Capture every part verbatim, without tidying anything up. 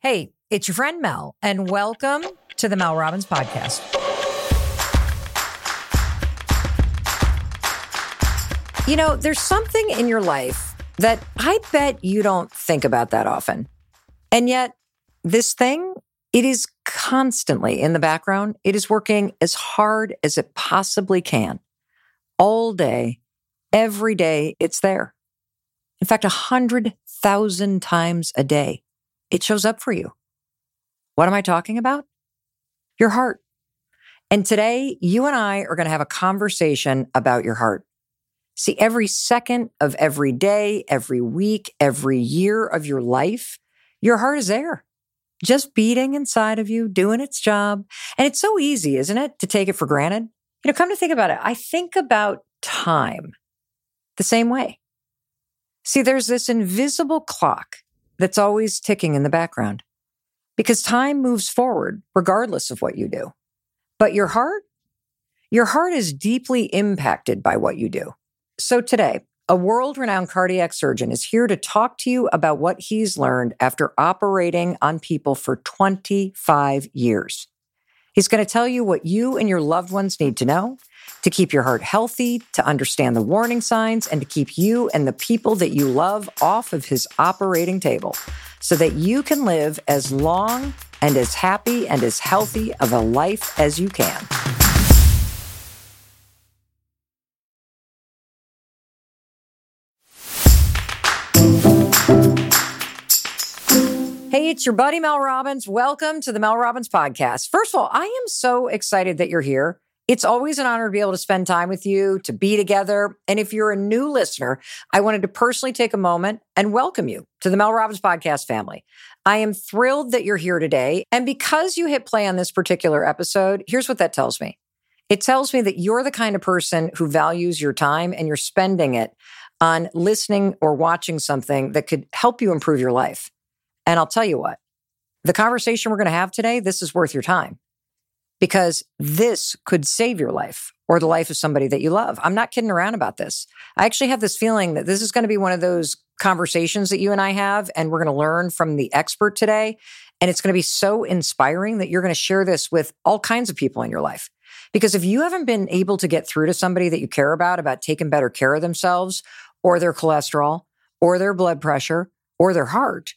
Hey, it's your friend Mel, and welcome to the Mel Robbins Podcast. You know, there's something in your life that I bet you don't think about that often. And yet, this thing, it is constantly in the background. It is working as hard as it possibly can. All day, every day, it's there. In fact, a hundred thousand times a day, it shows up for you. What am I talking about? Your heart. And today, you and I are going to have a conversation about your heart. See, every second of every day, every week, every year of your life, your heart is there, just beating inside of you, doing its job. And it's so easy, isn't it, to take it for granted? You know, come to think about it, I think about time the same way. See, there's this invisible clock that's always ticking in the background because time moves forward regardless of what you do. But your heart, your heart is deeply impacted by what you do. So today, a world-renowned cardiac surgeon is here to talk to you about what he's learned after operating on people for twenty-five years. He's going to tell you what you and your loved ones need to know to keep your heart healthy, to understand the warning signs, and to keep you and the people that you love off of his operating table so that you can live as long and as happy and as healthy of a life as you can. Hey, it's your buddy Mel Robbins. Welcome to the Mel Robbins Podcast. First of all, I am so excited that you're here. It's always an honor to be able to spend time with you, to be together. And if you're a new listener, I wanted to personally take a moment and welcome you to the Mel Robbins Podcast family. I am thrilled that you're here today. And because you hit play on this particular episode, here's what that tells me. It tells me that you're the kind of person who values your time and you're spending it on listening or watching something that could help you improve your life. And I'll tell you what, the conversation we're going to have today, this is worth your time because this could save your life or the life of somebody that you love. I'm not kidding around about this. I actually have this feeling that this is going to be one of those conversations that you and I have, and we're going to learn from the expert today. And it's going to be so inspiring that you're going to share this with all kinds of people in your life. Because if you haven't been able to get through to somebody that you care about, about taking better care of themselves or their cholesterol or their blood pressure or their heart,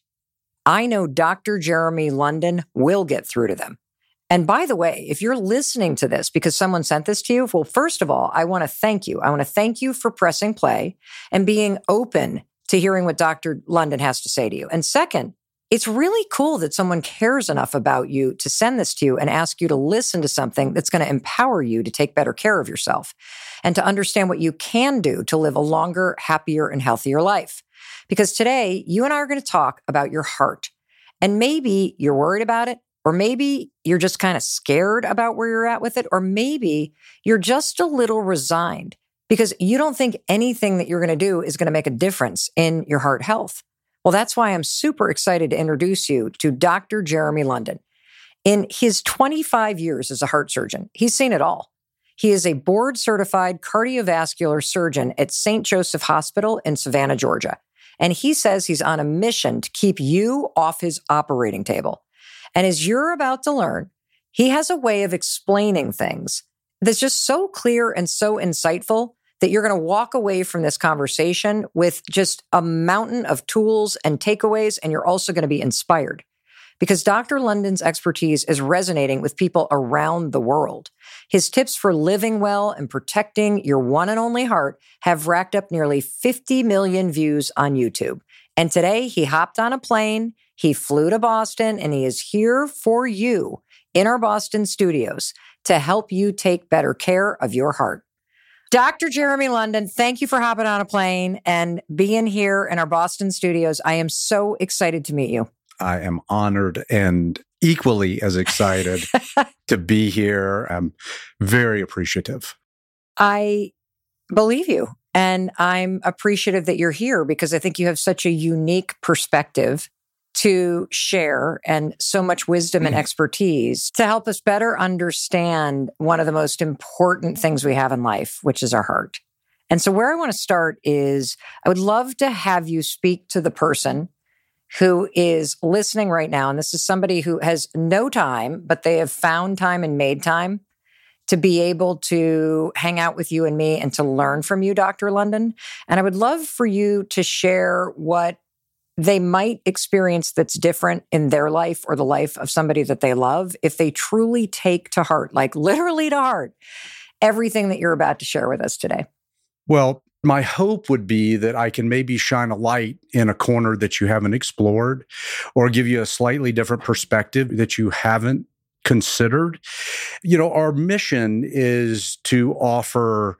I know Doctor Jeremy London will get through to them. And by the way, if you're listening to this because someone sent this to you, well, first of all, I want to thank you. I want to thank you for pressing play and being open to hearing what Doctor London has to say to you. And second, it's really cool that someone cares enough about you to send this to you and ask you to listen to something that's going to empower you to take better care of yourself and to understand what you can do to live a longer, happier, and healthier life. Because today, you and I are going to talk about your heart. And maybe you're worried about it, or maybe you're just kind of scared about where you're at with it, or maybe you're just a little resigned because you don't think anything that you're going to do is going to make a difference in your heart health. Well, that's why I'm super excited to introduce you to Doctor Jeremy London. In his twenty-five years as a heart surgeon, he's seen it all. He is a board-certified cardiovascular surgeon at Saint Joseph Hospital in Savannah, Georgia. And he says he's on a mission to keep you off his operating table. And as you're about to learn, he has a way of explaining things that's just so clear and so insightful that you're going to walk away from this conversation with just a mountain of tools and takeaways, and you're also going to be inspired. Because Doctor London's expertise is resonating with people around the world. His tips for living well and protecting your one and only heart have racked up nearly fifty million views on YouTube. And today he hopped on a plane, he flew to Boston, and he is here for you in our Boston studios to help you take better care of your heart. Doctor Jeremy London, thank you for hopping on a plane and being here in our Boston studios. I am so excited to meet you. I am honored and equally as excited to be here. I'm very appreciative. I believe you. And I'm appreciative that you're here because I think you have such a unique perspective to share and so much wisdom and expertise to help us better understand one of the most important things we have in life, which is our heart. And so where I want to start is I would love to have you speak to the person who is listening right now, and this is somebody who has no time, but they have found time and made time to be able to hang out with you and me and to learn from you, Doctor London. And I would love for you to share what they might experience that's different in their life or the life of somebody that they love if they truly take to heart, like literally to heart, everything that you're about to share with us today. Well, my hope would be that I can maybe shine a light in a corner that you haven't explored or give you a slightly different perspective that you haven't considered. You know, our mission is to offer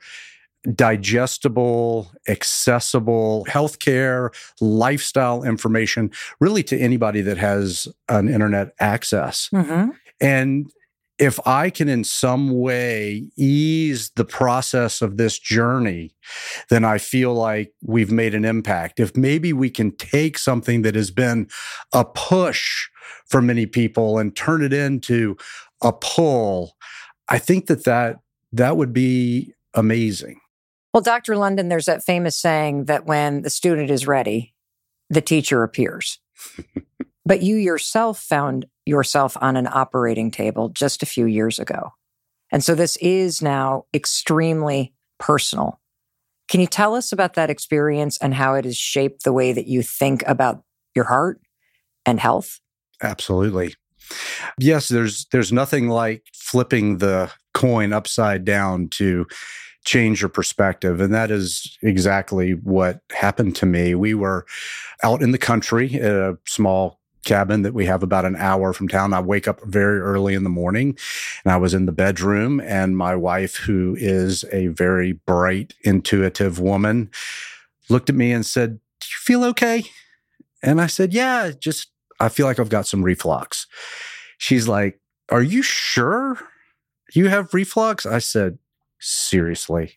digestible, accessible healthcare, lifestyle information, really to anybody that has an internet access. Mm-hmm. And if I can in some way ease the process of this journey, then I feel like we've made an impact. If maybe we can take something that has been a push for many people and turn it into a pull, I think that that, that would be amazing. Well, Doctor London, there's that famous saying that when the student is ready, the teacher appears. But you yourself found yourself on an operating table just a few years ago. And so this is now extremely personal. Can you tell us about that experience and how it has shaped the way that you think about your heart and health? Absolutely. Yes, there's there's nothing like flipping the coin upside down to change your perspective. And that is exactly what happened to me. We were out in the country at a small cabin that we have about an hour from town. I wake up very early in the morning and I was in the bedroom, and my wife, who is a very bright, intuitive woman, looked at me and said, "Do you feel okay?" And I said, "Yeah, just, I feel like I've got some reflux." She's like, "Are you sure you have reflux?" I said, "Seriously?"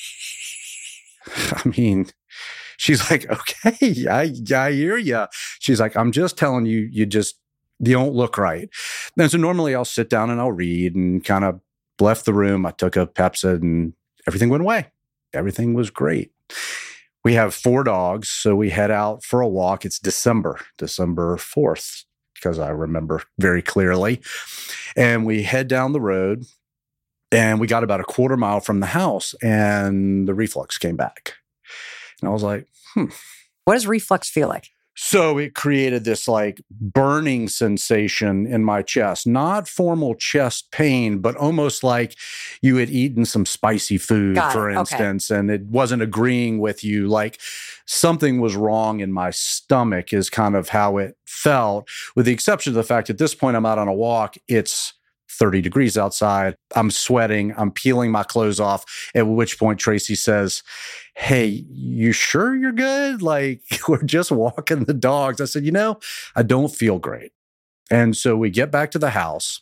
I mean, she's like, "Okay, I, I hear you." She's like, "I'm just telling you, you just, you don't look right." And so normally I'll sit down and I'll read and kind of left the room. I took a Pepcid and everything went away. Everything was great. We have four dogs, so we head out for a walk. It's December, December fourth, because I remember very clearly. And we head down the road, and we got about a quarter mile from the house, and the reflux came back. And I was like, hmm. What does reflux feel like? So it created this like burning sensation in my chest, not formal chest pain, but almost like you had eaten some spicy food, Got for it. instance, Okay. and it wasn't agreeing with you. Like something was wrong in my stomach is kind of how it felt, with the exception of the fact at this point I'm out on a walk. It's thirty degrees outside. I'm sweating. I'm peeling my clothes off. At which point Tracy says, "Hey, you sure you're good? Like, we're just walking the dogs." I said, "You know, I don't feel great." And so we get back to the house.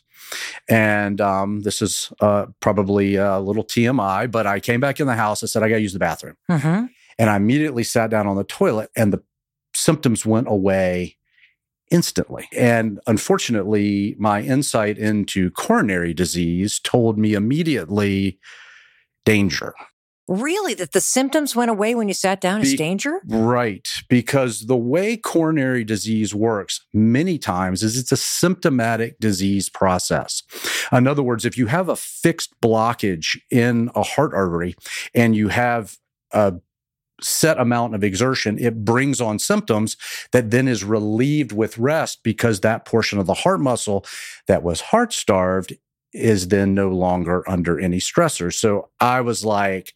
And um, this is uh, probably a little T M I, but I came back in the house. I said, "I got to use the bathroom." Mm-hmm. And I immediately sat down on the toilet, and the symptoms went away instantly. And unfortunately, my insight into coronary disease told me immediately, danger. Really? That the symptoms went away when you sat down is Be- danger? Right. Because the way coronary disease works many times is it's a symptomatic disease process. In other words, if you have a fixed blockage in a heart artery and you have a set amount of exertion, it brings on symptoms that then is relieved with rest, because that portion of the heart muscle that was heart starved is then no longer under any stressors. So I was like,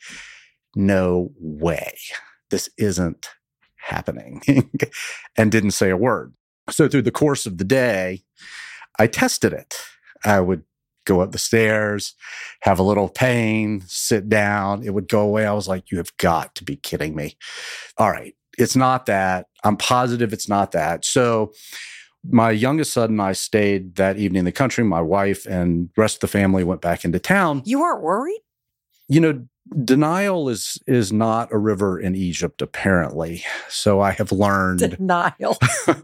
no way, this isn't happening, and didn't say a word. So through the course of the day, I tested it. I would go up the stairs, have a little pain, sit down. It would go away. I was like, you have got to be kidding me. All right, it's not that. I'm positive it's not that. So my youngest son and I stayed that evening in the country. My wife and the rest of the family went back into town. You weren't worried? You know, denial is is not a river in Egypt, apparently. So I have learned. Denial.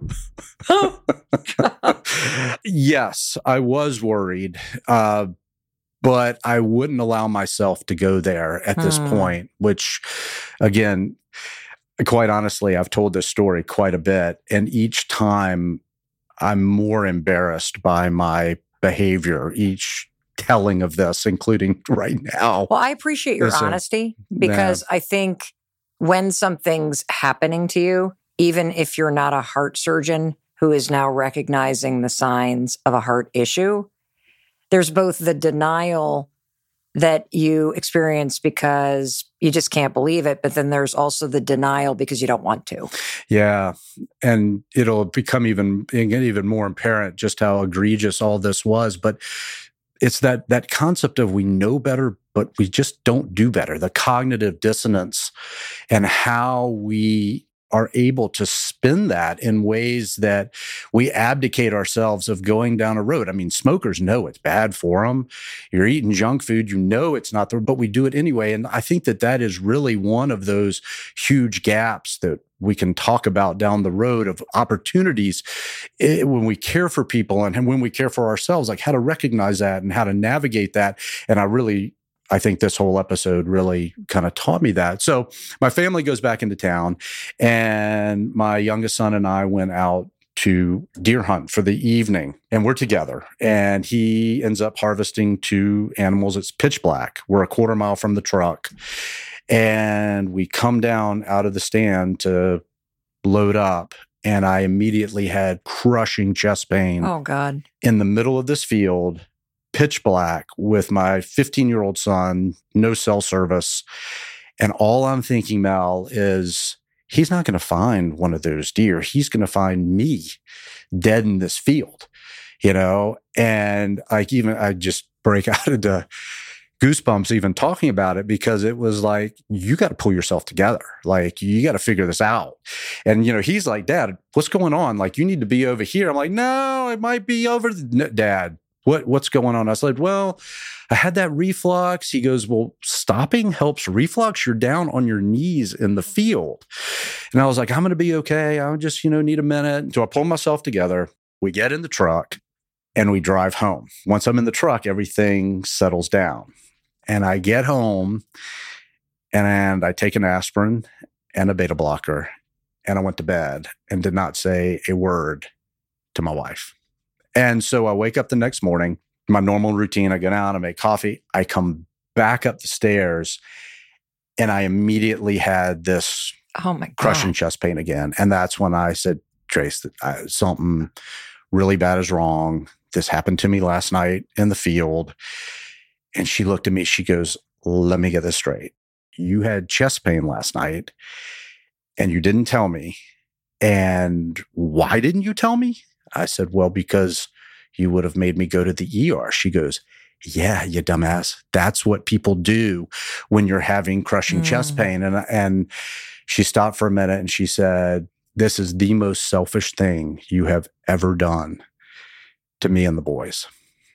Yes, I was worried, uh, but I wouldn't allow myself to go there at this Hmm. point, which, again, quite honestly, I've told this story quite a bit. And each time I'm more embarrassed by my behavior, each telling of this, including right now. Well, I appreciate your Listen, honesty because nah. I think when something's happening to you, even if you're not a heart surgeon who is now recognizing the signs of a heart issue, there's both the denial that you experience because you just can't believe it, but then there's also the denial because you don't want to. Yeah. And it'll become even, even more apparent just how egregious all this was. But it's that that concept of we know better, but we just don't do better. The cognitive dissonance and how we are able to spin that in ways that we abdicate ourselves of going down a road. I mean, smokers know it's bad for them. You're eating junk food, you know it's not there, but we do it anyway. And I think that that is really one of those huge gaps that we can talk about down the road of opportunities it, when we care for people and when we care for ourselves, like how to recognize that and how to navigate that. And I really I think this whole episode really kind of taught me that. So my family goes back into town, and my youngest son and I went out to deer hunt for the evening, and we're together. And he ends up harvesting two animals. It's pitch black. We're a quarter mile from the truck, and we come down out of the stand to load up. And I immediately had crushing chest pain. Oh, God. In the middle of this field, pitch black, with my fifteen-year-old son, no cell service. And all I'm thinking, Mel, is he's not going to find one of those deer. He's going to find me dead in this field, you know? And I even, I just break out into goosebumps even talking about it, because it was like, you got to pull yourself together. Like, you got to figure this out. And, you know, he's like, Dad, what's going on? Like, you need to be over here. I'm like, no, it might be over. The- no, Dad, what, what's going on? I was like, well, I had that reflux. He goes, well, stopping helps reflux. You're down on your knees in the field. And I was like, I'm going to be okay. I just, you know, need a minute. So I pull myself together. We get in the truck and we drive home. Once I'm in the truck, everything settles down. And I get home and I take an aspirin and a beta blocker, and I went to bed and did not say a word to my wife. And so I wake up the next morning, my normal routine, I go down, I make coffee, I come back up the stairs, and I immediately had this oh my God. crushing chest pain again. And that's when I said, Trace, I, something really bad is wrong. This happened to me last night in the field. And she looked at me, she goes, let me get this straight. You had chest pain last night and you didn't tell me. And why didn't you tell me? I said, well, because you would have made me go to the E R. She goes, yeah, you dumbass. That's what people do when you're having crushing mm. chest pain. And, and she stopped for a minute and she said, this is the most selfish thing you have ever done to me and the boys.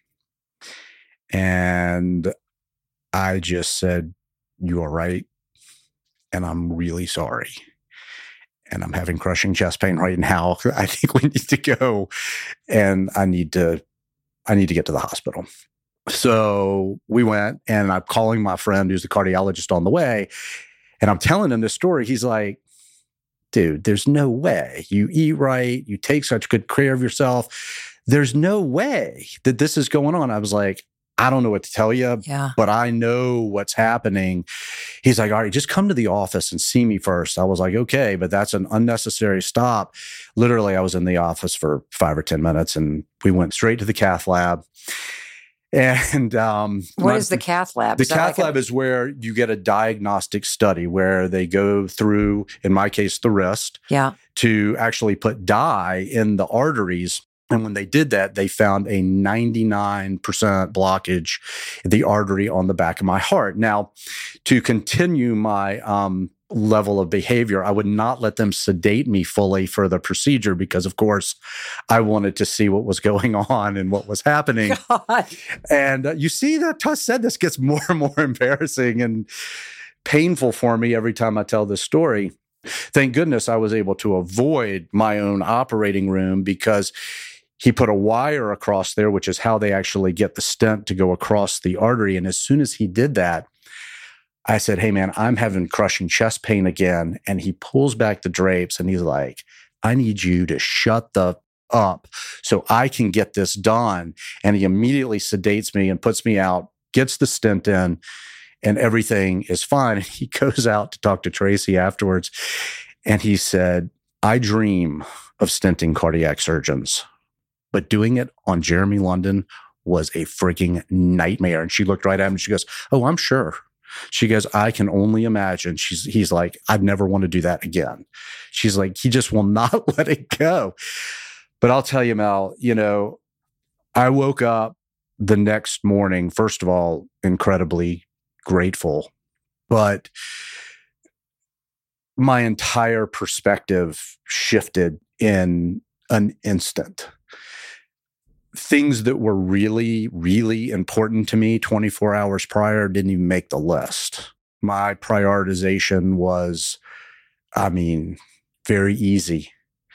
And I just said, you are right. And I'm really sorry. And I'm having crushing chest pain right now. I think we need to go, and I need to, I need to get to the hospital. So we went, and I'm calling my friend who's a cardiologist on the way, and I'm telling him this story. He's like, dude, there's no way. You eat right. You take such good care of yourself. There's no way that this is going on. I was like, I don't know what to tell you, yeah. but I know what's happening. He's like, all right, just come to the office and see me first. I was like, okay, but that's an unnecessary stop. Literally, I was in the office for five or ten minutes, and we went straight to the cath lab. And um, what my, is the cath lab? The is cath like lab a- is where you get a diagnostic study where they go through, in my case, the wrist, yeah. to actually put dye in the arteries. And when they did that, they found a ninety-nine percent blockage in the artery on the back of my heart. Now, to continue my um, level of behavior, I would not let them sedate me fully for the procedure because, of course, I wanted to see what was going on and what was happening. God. And uh, you see, that Tuss said this gets more and more embarrassing and painful for me every time I tell this story. Thank goodness I was able to avoid my own operating room because he put a wire across there, which is how they actually get the stent to go across the artery. And as soon as he did that, I said, hey, man, I'm having crushing chest pain again. And he pulls back the drapes and he's like, I need you to shut the up so I can get this done. And he immediately sedates me and puts me out, gets the stent in, and everything is fine. And he goes out to talk to Tracy afterwards. And he said, I dream of stenting cardiac surgeons, but doing it on Jeremy London was a freaking nightmare. And she looked right at him and she goes, oh, I'm sure. She goes, I can only imagine. She's, he's like, I'd never want to do that again. She's like, he just will not let it go. But I'll tell you, Mel, you know, I woke up the next morning, first of all, incredibly grateful, but my entire perspective shifted in an instant. Things that were really, really important to me twenty-four hours prior didn't even make the list. My prioritization was, I mean, very easy.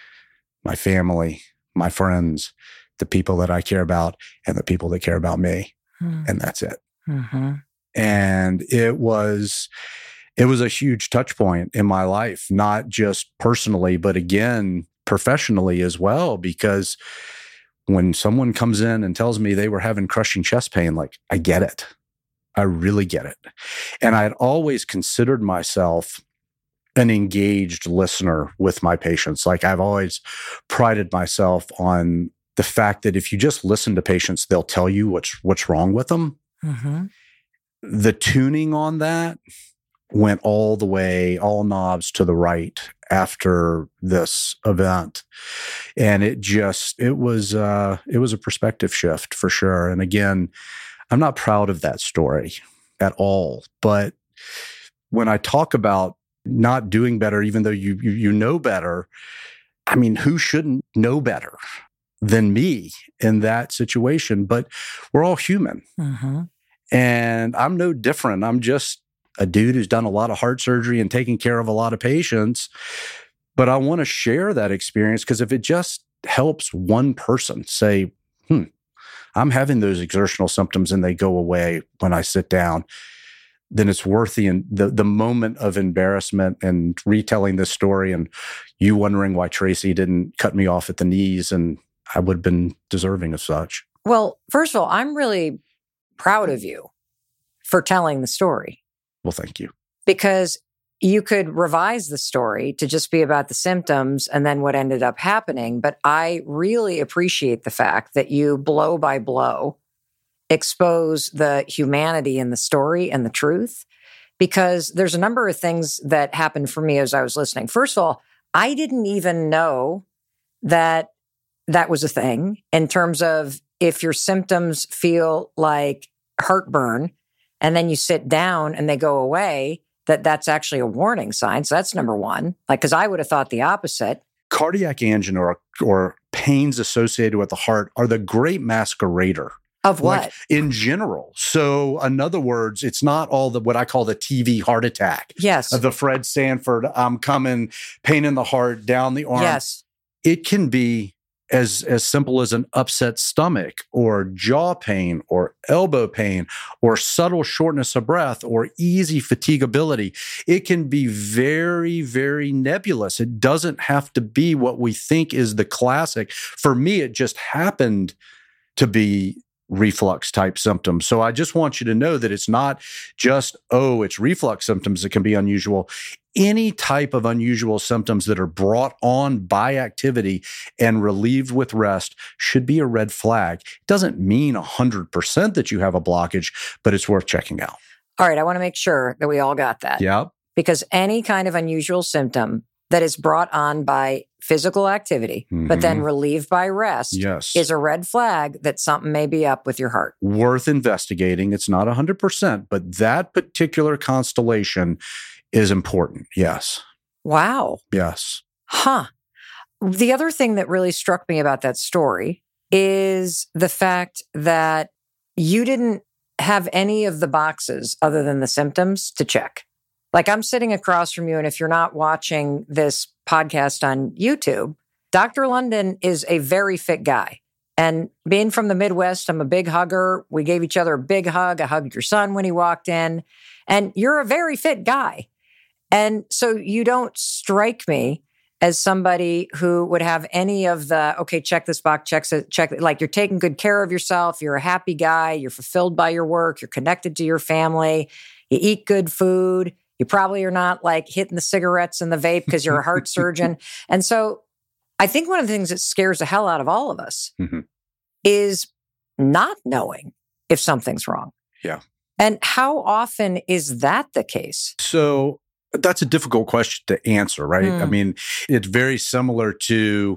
My family, my friends, the people that I care about, and the people that care about me. Mm. And that's it. Mm-hmm. And it was, it was a huge touch point in my life, not just personally, but again, professionally as well, because when someone comes in and tells me they were having crushing chest pain, like, I get it. I really get it. And I had always considered myself an engaged listener with my patients. Like, I've always prided myself on the fact that if you just listen to patients, they'll tell you what's what's wrong with them. Mm-hmm. The tuning on that went all the way, all knobs to the right after this event. And it just, it was, uh, it was a perspective shift for sure. And again, I'm not proud of that story at all. But when I talk about not doing better, even though you, you, you know better, I mean, who shouldn't know better than me in that situation? But we're all human. Mm-hmm. And I'm no different. I'm just a dude who's done a lot of heart surgery and taking care of a lot of patients. But I want to share that experience because if it just helps one person say, hmm, I'm having those exertional symptoms and they go away when I sit down, then it's worth the, the, the moment of embarrassment and retelling this story and you wondering why Tracy didn't cut me off at the knees, and I would have been deserving of such. Well, first of all, I'm really proud of you for telling the story. Well, thank you. Because you could revise the story to just be about the symptoms and then what ended up happening. But I really appreciate the fact that you blow by blow expose the humanity in the story and the truth, because there's a number of things that happened for me as I was listening. First of all, I didn't even know that that was a thing in terms of if your symptoms feel like heartburn and then you sit down and they go away, that that's actually a warning sign. So that's number one. Like, because I would have thought the opposite. Cardiac angina or, or pains associated with the heart are the great masquerader. Of what? Like, in general. So in other words, it's not all the what I call the T V heart attack. Yes. Of the Fred Sanford, I'm coming, pain in the heart, down the arm. Yes. It can be as, as simple as an upset stomach or jaw pain or elbow pain or subtle shortness of breath or easy fatigability. It can be very, very nebulous. It doesn't have to be what we think is the classic. For me, it just happened to be reflux type symptoms. So I just want you to know that it's not just, oh, it's reflux symptoms that can be unusual. Any type of unusual symptoms that are brought on by activity and relieved with rest should be a red flag. It doesn't mean one hundred percent that you have a blockage, but it's worth checking out. All right. I want to make sure that we all got that. Yeah. Because any kind of unusual symptom that is brought on by physical activity, mm-hmm. but then relieved by rest, yes. is a red flag that something may be up with your heart. Worth investigating. It's not one hundred percent, but that particular constellation is important. Yes. Wow. Yes. Huh. The other thing that really struck me about that story is the fact that you didn't have any of the boxes other than the symptoms to check. Like, I'm sitting across from you, and if you're not watching this podcast on YouTube, Doctor London is a very fit guy. And being from the Midwest, I'm a big hugger. We gave each other a big hug. I hugged your son when he walked in. And you're a very fit guy. And so you don't strike me as somebody who would have any of the, okay, check this box, check, check, like you're taking good care of yourself. You're a happy guy. You're fulfilled by your work. You're connected to your family. You eat good food. You probably are not like hitting the cigarettes and the vape because you're a heart surgeon. And so I think one of the things that scares the hell out of all of us mm-hmm. is not knowing if something's wrong. Yeah. And how often is that the case? So that's a difficult question to answer, right? Mm. I mean, it's very similar to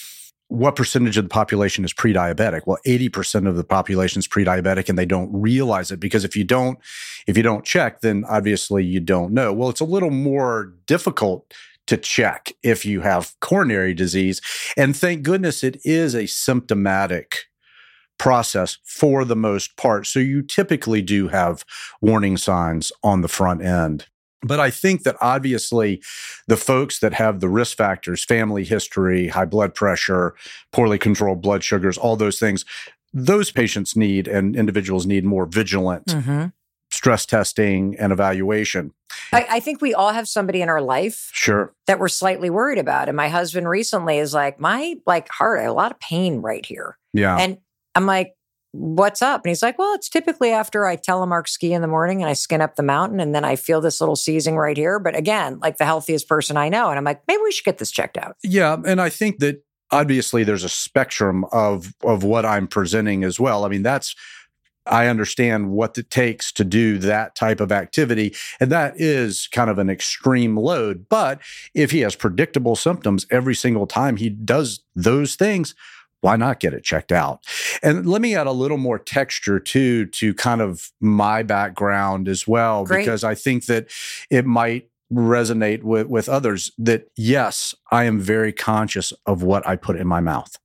what percentage of the population is pre-diabetic? Well, eighty percent of the population is pre-diabetic and they don't realize it because if you don't, if you don't check, then obviously you don't know. Well, it's a little more difficult to check if you have coronary disease. And thank goodness it is a symptomatic process for the most part. So you typically do have warning signs on the front end. But I think that obviously the folks that have the risk factors, family history, high blood pressure, poorly controlled blood sugars, all those things, those patients need and individuals need more vigilant mm-hmm. stress testing and evaluation. I, I think we all have somebody in our life sure. that we're slightly worried about. And my husband recently is like, my like heart, I have a lot of pain right here. Yeah. And I'm like, what's up? And he's like, well, it's typically after I telemark ski in the morning and I skin up the mountain and then I feel this little seizing right here. But again, like the healthiest person I know. And I'm like, maybe we should get this checked out. Yeah. And I think that obviously there's a spectrum of, of what I'm presenting as well. I mean, that's, I understand what it takes to do that type of activity. And that is kind of an extreme load. But if he has predictable symptoms every single time he does those things, why not get it checked out? And let me add a little more texture too, to kind of my background as well, Great. Because I think that it might resonate with, with others that yes, I am very conscious of what I put in my mouth.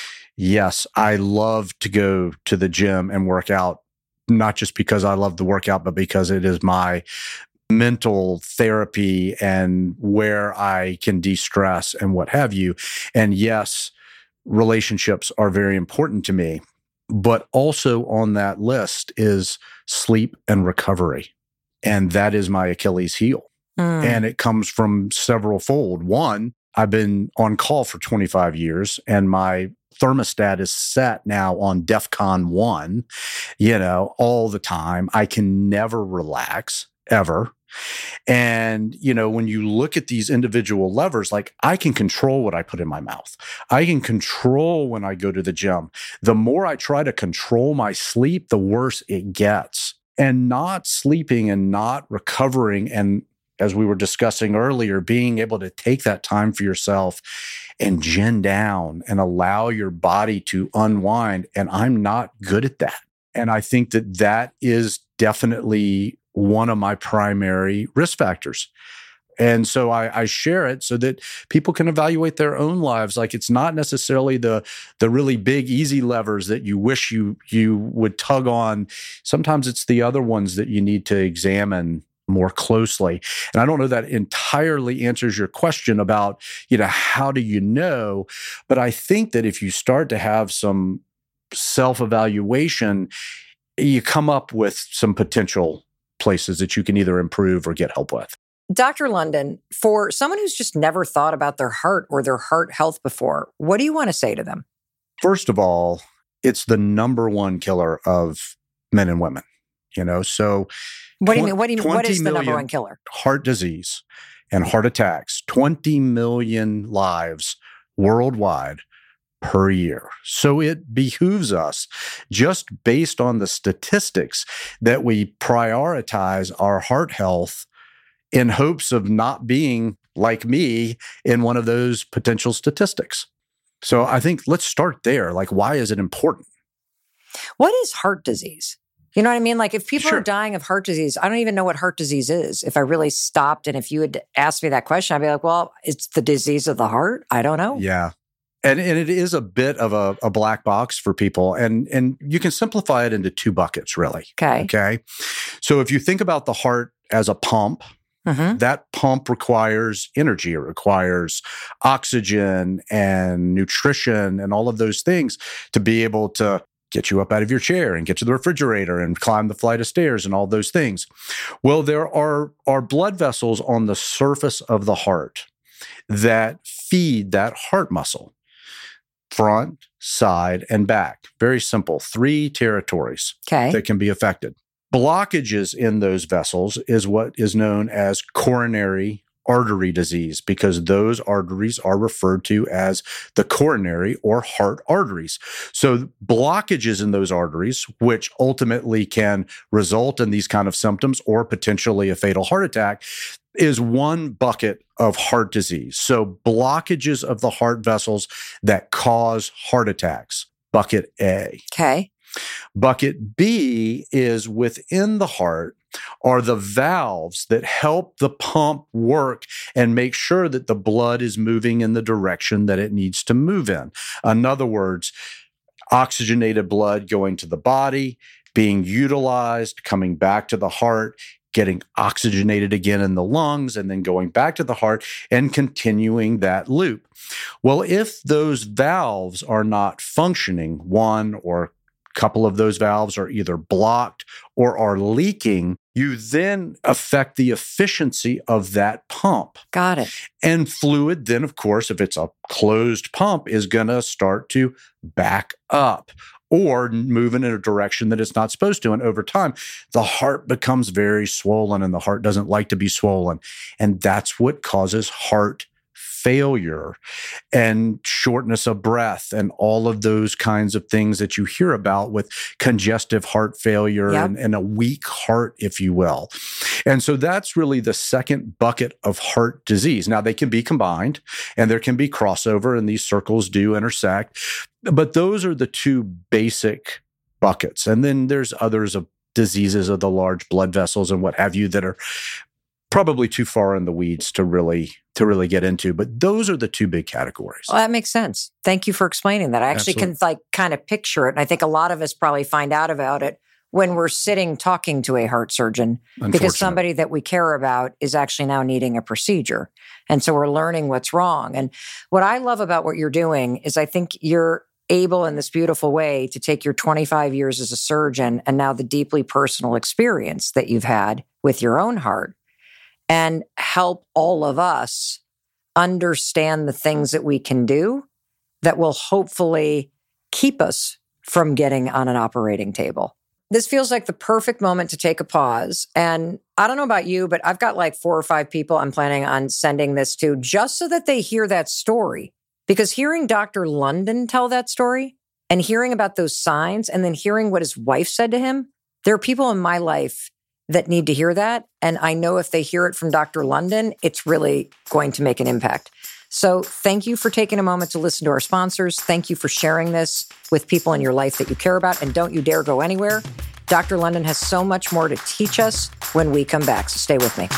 Yes, I love to go to the gym and work out, not just because I love the workout, but because it is my mental therapy and where I can de-stress and what have you. And yes, relationships are very important to me, but also on that list is sleep and recovery. And that is my Achilles heel. Mm. And it comes from several fold. One, I've been on call for twenty-five years and my thermostat is set now on DEFCON one, you know, all the time. I can never relax ever. And, you know, when you look at these individual levers, like I can control what I put in my mouth. I can control when I go to the gym. The more I try to control my sleep, the worse it gets. And not sleeping and not recovering, and as we were discussing earlier, being able to take that time for yourself and gen down and allow your body to unwind. And I'm not good at that. And I think that that is definitely one of my primary risk factors. And so I, I share it so that people can evaluate their own lives. Like it's not necessarily the the really big, easy levers that you wish you you would tug on. Sometimes it's the other ones that you need to examine more closely. And I don't know that entirely answers your question about, you know, how do you know? But I think that if you start to have some self-evaluation, you come up with some potential places that you can either improve or get help with. Doctor London, for someone who's just never thought about their heart or their heart health before, what do you want to say to them? First of all, it's the number one killer of men and women, you know, so what do you mean? What do you mean? What is the number one killer? Heart disease and heart attacks, twenty million lives worldwide per year. So it behooves us, just based on the statistics, that we prioritize our heart health in hopes of not being, like me, in one of those potential statistics. So I think let's start there. Like, why is it important? What is heart disease? You know what I mean? Like if people Sure. are dying of heart disease, I don't even know what heart disease is. If I really stopped and if you had asked me that question, I'd be like, well, it's the disease of the heart. I don't know. Yeah. And and it is a bit of a, a black box for people. And, and you can simplify it into two buckets, really. Okay. Okay. So if you think about the heart as a pump, Mm-hmm. That pump requires energy. It requires oxygen and nutrition and all of those things to be able to get you up out of your chair and get to the refrigerator and climb the flight of stairs and all those things. Well, there are, are blood vessels on the surface of the heart that feed that heart muscle. Front, side, and back. Very simple. Three territories okay. that can be affected. Blockages in those vessels is what is known as coronary artery disease, because those arteries are referred to as the coronary or heart arteries. So blockages in those arteries, which ultimately can result in these kind of symptoms or potentially a fatal heart attack, is one bucket of heart disease. So blockages of the heart vessels that cause heart attacks, bucket A. Okay. Bucket B is within the heart are the valves that help the pump work and make sure that the blood is moving in the direction that it needs to move in. In other words, oxygenated blood going to the body, being utilized, coming back to the heart, getting oxygenated again in the lungs, and then going back to the heart and continuing that loop. Well, if those valves are not functioning, one or couple of those valves are either blocked or are leaking, you then affect the efficiency of that pump. Got it. And fluid then, of course, if it's a closed pump, is going to start to back up or move in a direction that it's not supposed to. And over time, the heart becomes very swollen, and the heart doesn't like to be swollen. And that's what causes heart failure and shortness of breath and all of those kinds of things that you hear about with congestive heart failure yep. and, and a weak heart, if you will. And so that's really the second bucket of heart disease. Now, they can be combined and there can be crossover, and these circles do intersect, but those are the two basic buckets. And then there's others of diseases of the large blood vessels and what have you that are probably too far in the weeds to really to really get into, but those are the two big categories. Well, that makes sense. Thank you for explaining that. I actually Absolutely. can like kind of picture it, and I think a lot of us probably find out about it when we're sitting talking to a heart surgeon, because somebody that we care about is actually now needing a procedure, and so we're learning what's wrong. And what I love about what you're doing is I think you're able in this beautiful way to take your twenty-five years as a surgeon and now the deeply personal experience that you've had with your own heart, and help all of us understand the things that we can do that will hopefully keep us from getting on an operating table. This feels like the perfect moment to take a pause. And I don't know about you, but I've got like four or five people I'm planning on sending this to just so that they hear that story. Because hearing Doctor London tell that story and hearing about those signs and then hearing what his wife said to him, there are people in my life that need to hear that. And I know if they hear it from Doctor London, it's really going to make an impact. So thank you for taking a moment to listen to our sponsors. Thank you for sharing this with people in your life that you care about. And don't you dare go anywhere. Doctor London has so much more to teach us when we come back. So stay with me.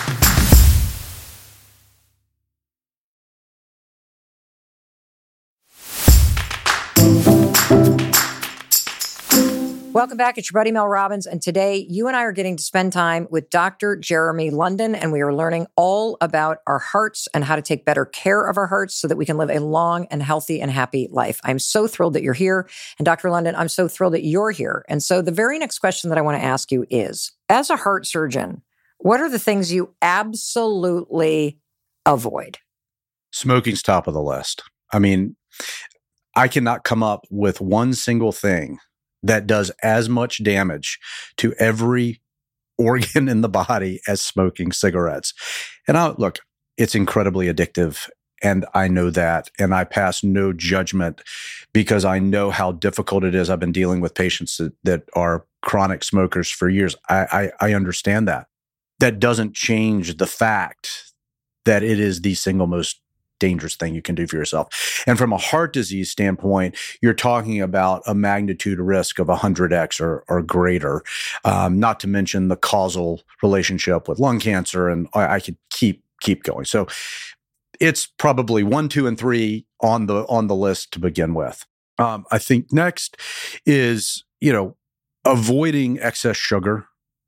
Welcome back. It's your buddy Mel Robbins. And today you and I are getting to spend time with Doctor Jeremy London, and we are learning all about our hearts and how to take better care of our hearts so that we can live a long and healthy and happy life. I'm so thrilled that you're here. And Doctor London, I'm so thrilled that you're here. And so the very next question that I want to ask you is, as a heart surgeon, what are the things you absolutely avoid? Smoking's top of the list. I mean, I cannot come up with one single thing that does as much damage to every organ in the body as smoking cigarettes. And I, look, it's incredibly addictive, and I know that, and I pass no judgment because I know how difficult it is. I've been dealing with patients that, that are chronic smokers for years. I, I, I understand that. That doesn't change the fact that it is the single most dangerous thing you can do for yourself. And from a heart disease standpoint, you're talking about a magnitude risk of one hundred x or, or greater, um, not to mention the causal relationship with lung cancer. And I, I could keep keep going. So it's probably one, two, and three on the on the list to begin with. Um, I think next is, you know, avoiding excess sugar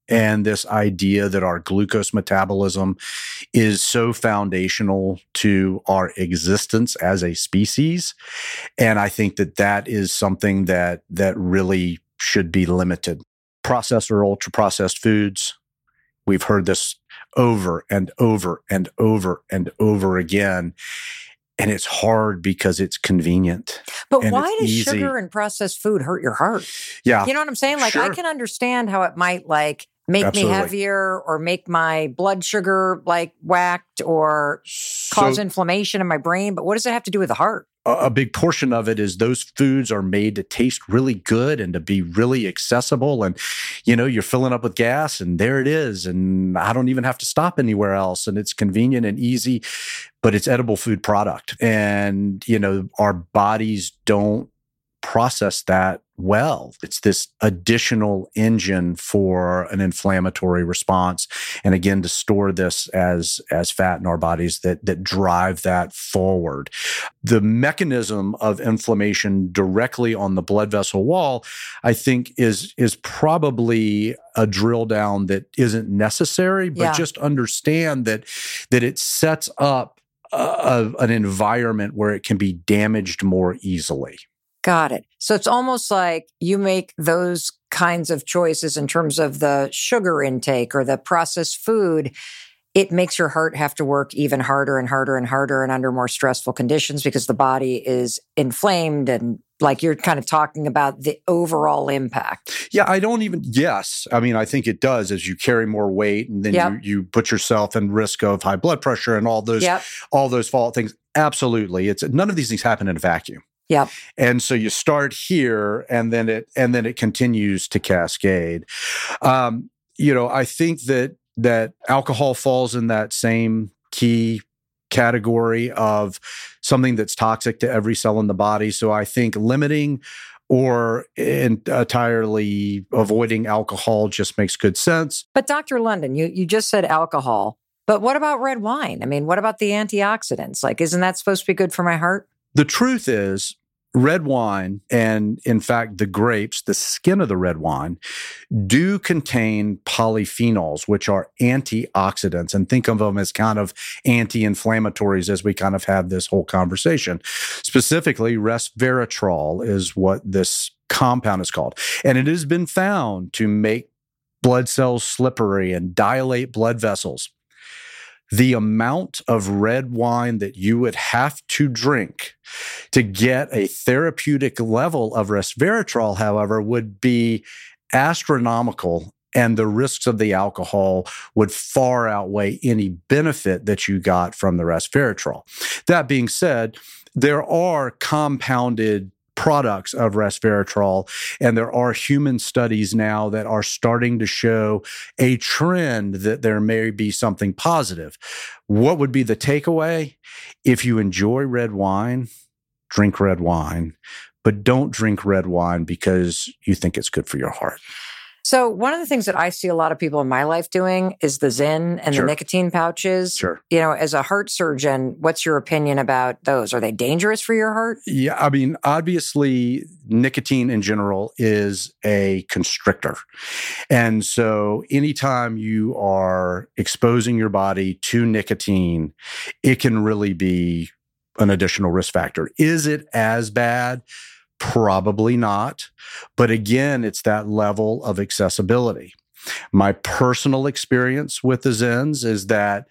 and this idea that our glucose metabolism is so foundational to our existence as a species. And I think that that is something that that really should be limited. Processed or ultra-processed foods, we've heard this over and over and over and over again. And it's hard because it's convenient. But why does easy. sugar and processed food hurt your heart? Yeah. You know what I'm saying? Like, sure. I can understand how it might like make Absolutely. me heavier or make my blood sugar like whacked or so, cause inflammation in my brain. But what does it have to do with the heart? A big portion of it is those foods are made to taste really good and to be really accessible. And, you know, you're filling up with gas and there it is. And I don't even have to stop anywhere else. And it's convenient and easy, but it's edible food product. And, you know, our bodies don't process that well. It's this additional engine for an inflammatory response. And again, to store this as, as fat in our bodies that, that drive that forward. The mechanism of inflammation directly on the blood vessel wall, I think is, is probably a drill down that isn't necessary, but yeah. just understand that, that it sets up a, an environment where it can be damaged more easily. Got it. So it's almost like you make those kinds of choices in terms of the sugar intake or the processed food. It makes your heart have to work even harder and harder and harder and under more stressful conditions because the body is inflamed and like you're kind of talking about the overall impact. Yeah, I don't even, yes. I mean, I think it does as you carry more weight and then yep. you, you put yourself in risk of high blood pressure and all those, yep. all those fault things. Absolutely. It's none of these things happen in a vacuum. Yep. And so you start here and then it and then it continues to cascade. Um, you know, I think that that alcohol falls in that same key category of something that's toxic to every cell in the body. So I think limiting or entirely avoiding alcohol just makes good sense. But Doctor London, you you just said alcohol. But what about red wine? I mean, what about the antioxidants? Like, isn't that supposed to be good for my heart? The truth is, red wine and, in fact, the grapes, the skin of the red wine, do contain polyphenols, which are antioxidants. And think of them as kind of anti-inflammatories as we kind of have this whole conversation. Specifically, resveratrol is what this compound is called. And it has been found to make blood cells slippery and dilate blood vessels. The amount of red wine that you would have to drink to get a therapeutic level of resveratrol, however, would be astronomical, and the risks of the alcohol would far outweigh any benefit that you got from the resveratrol. That being said, there are compounded products of resveratrol, and there are human studies now that are starting to show a trend that there may be something positive. What would be the takeaway? If you enjoy red wine, drink red wine, but don't drink red wine because you think it's good for your heart. So one of the things that I see a lot of people in my life doing is the Zyn and sure. the nicotine pouches. Sure. You know, as a heart surgeon, what's your opinion about those? Are they dangerous for your heart? Yeah, I mean, obviously, nicotine in general is a constrictor. And so anytime you are exposing your body to nicotine, it can really be an additional risk factor. Is it as bad? Probably not. But again, it's that level of accessibility. My personal experience with the Zyns is that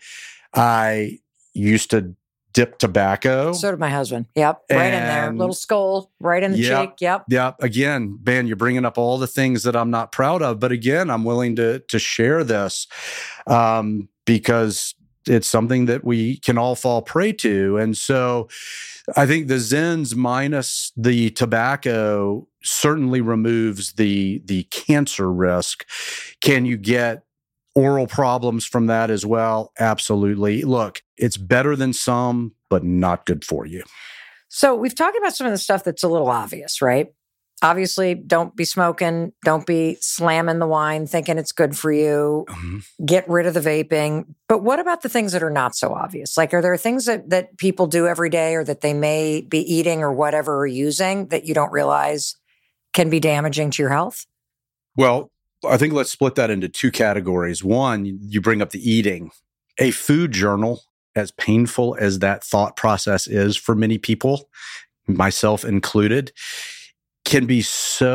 I used to dip tobacco. So did my husband. Yep. Right in there. Little skull, right in the yep, cheek. Yep. Yep. Again, Ben, you're bringing up all the things that I'm not proud of. But again, I'm willing to, to share this um, because it's something that we can all fall prey to. And so I think the Zyns minus the tobacco certainly removes the, the cancer risk. Can you get oral problems from that as well? Absolutely. Look, it's better than some, but not good for you. So we've talked about some of the stuff that's a little obvious, right? Obviously, don't be smoking. Don't be slamming the wine, thinking it's good for you. Mm-hmm. Get rid of the vaping. But what about the things that are not so obvious? Like, are there things that, that people do every day or that they may be eating or whatever or using that you don't realize can be damaging to your health? Well, I think let's split that into two categories. One, you bring up the eating. A food journal, as painful as that thought process is for many people, myself included, can be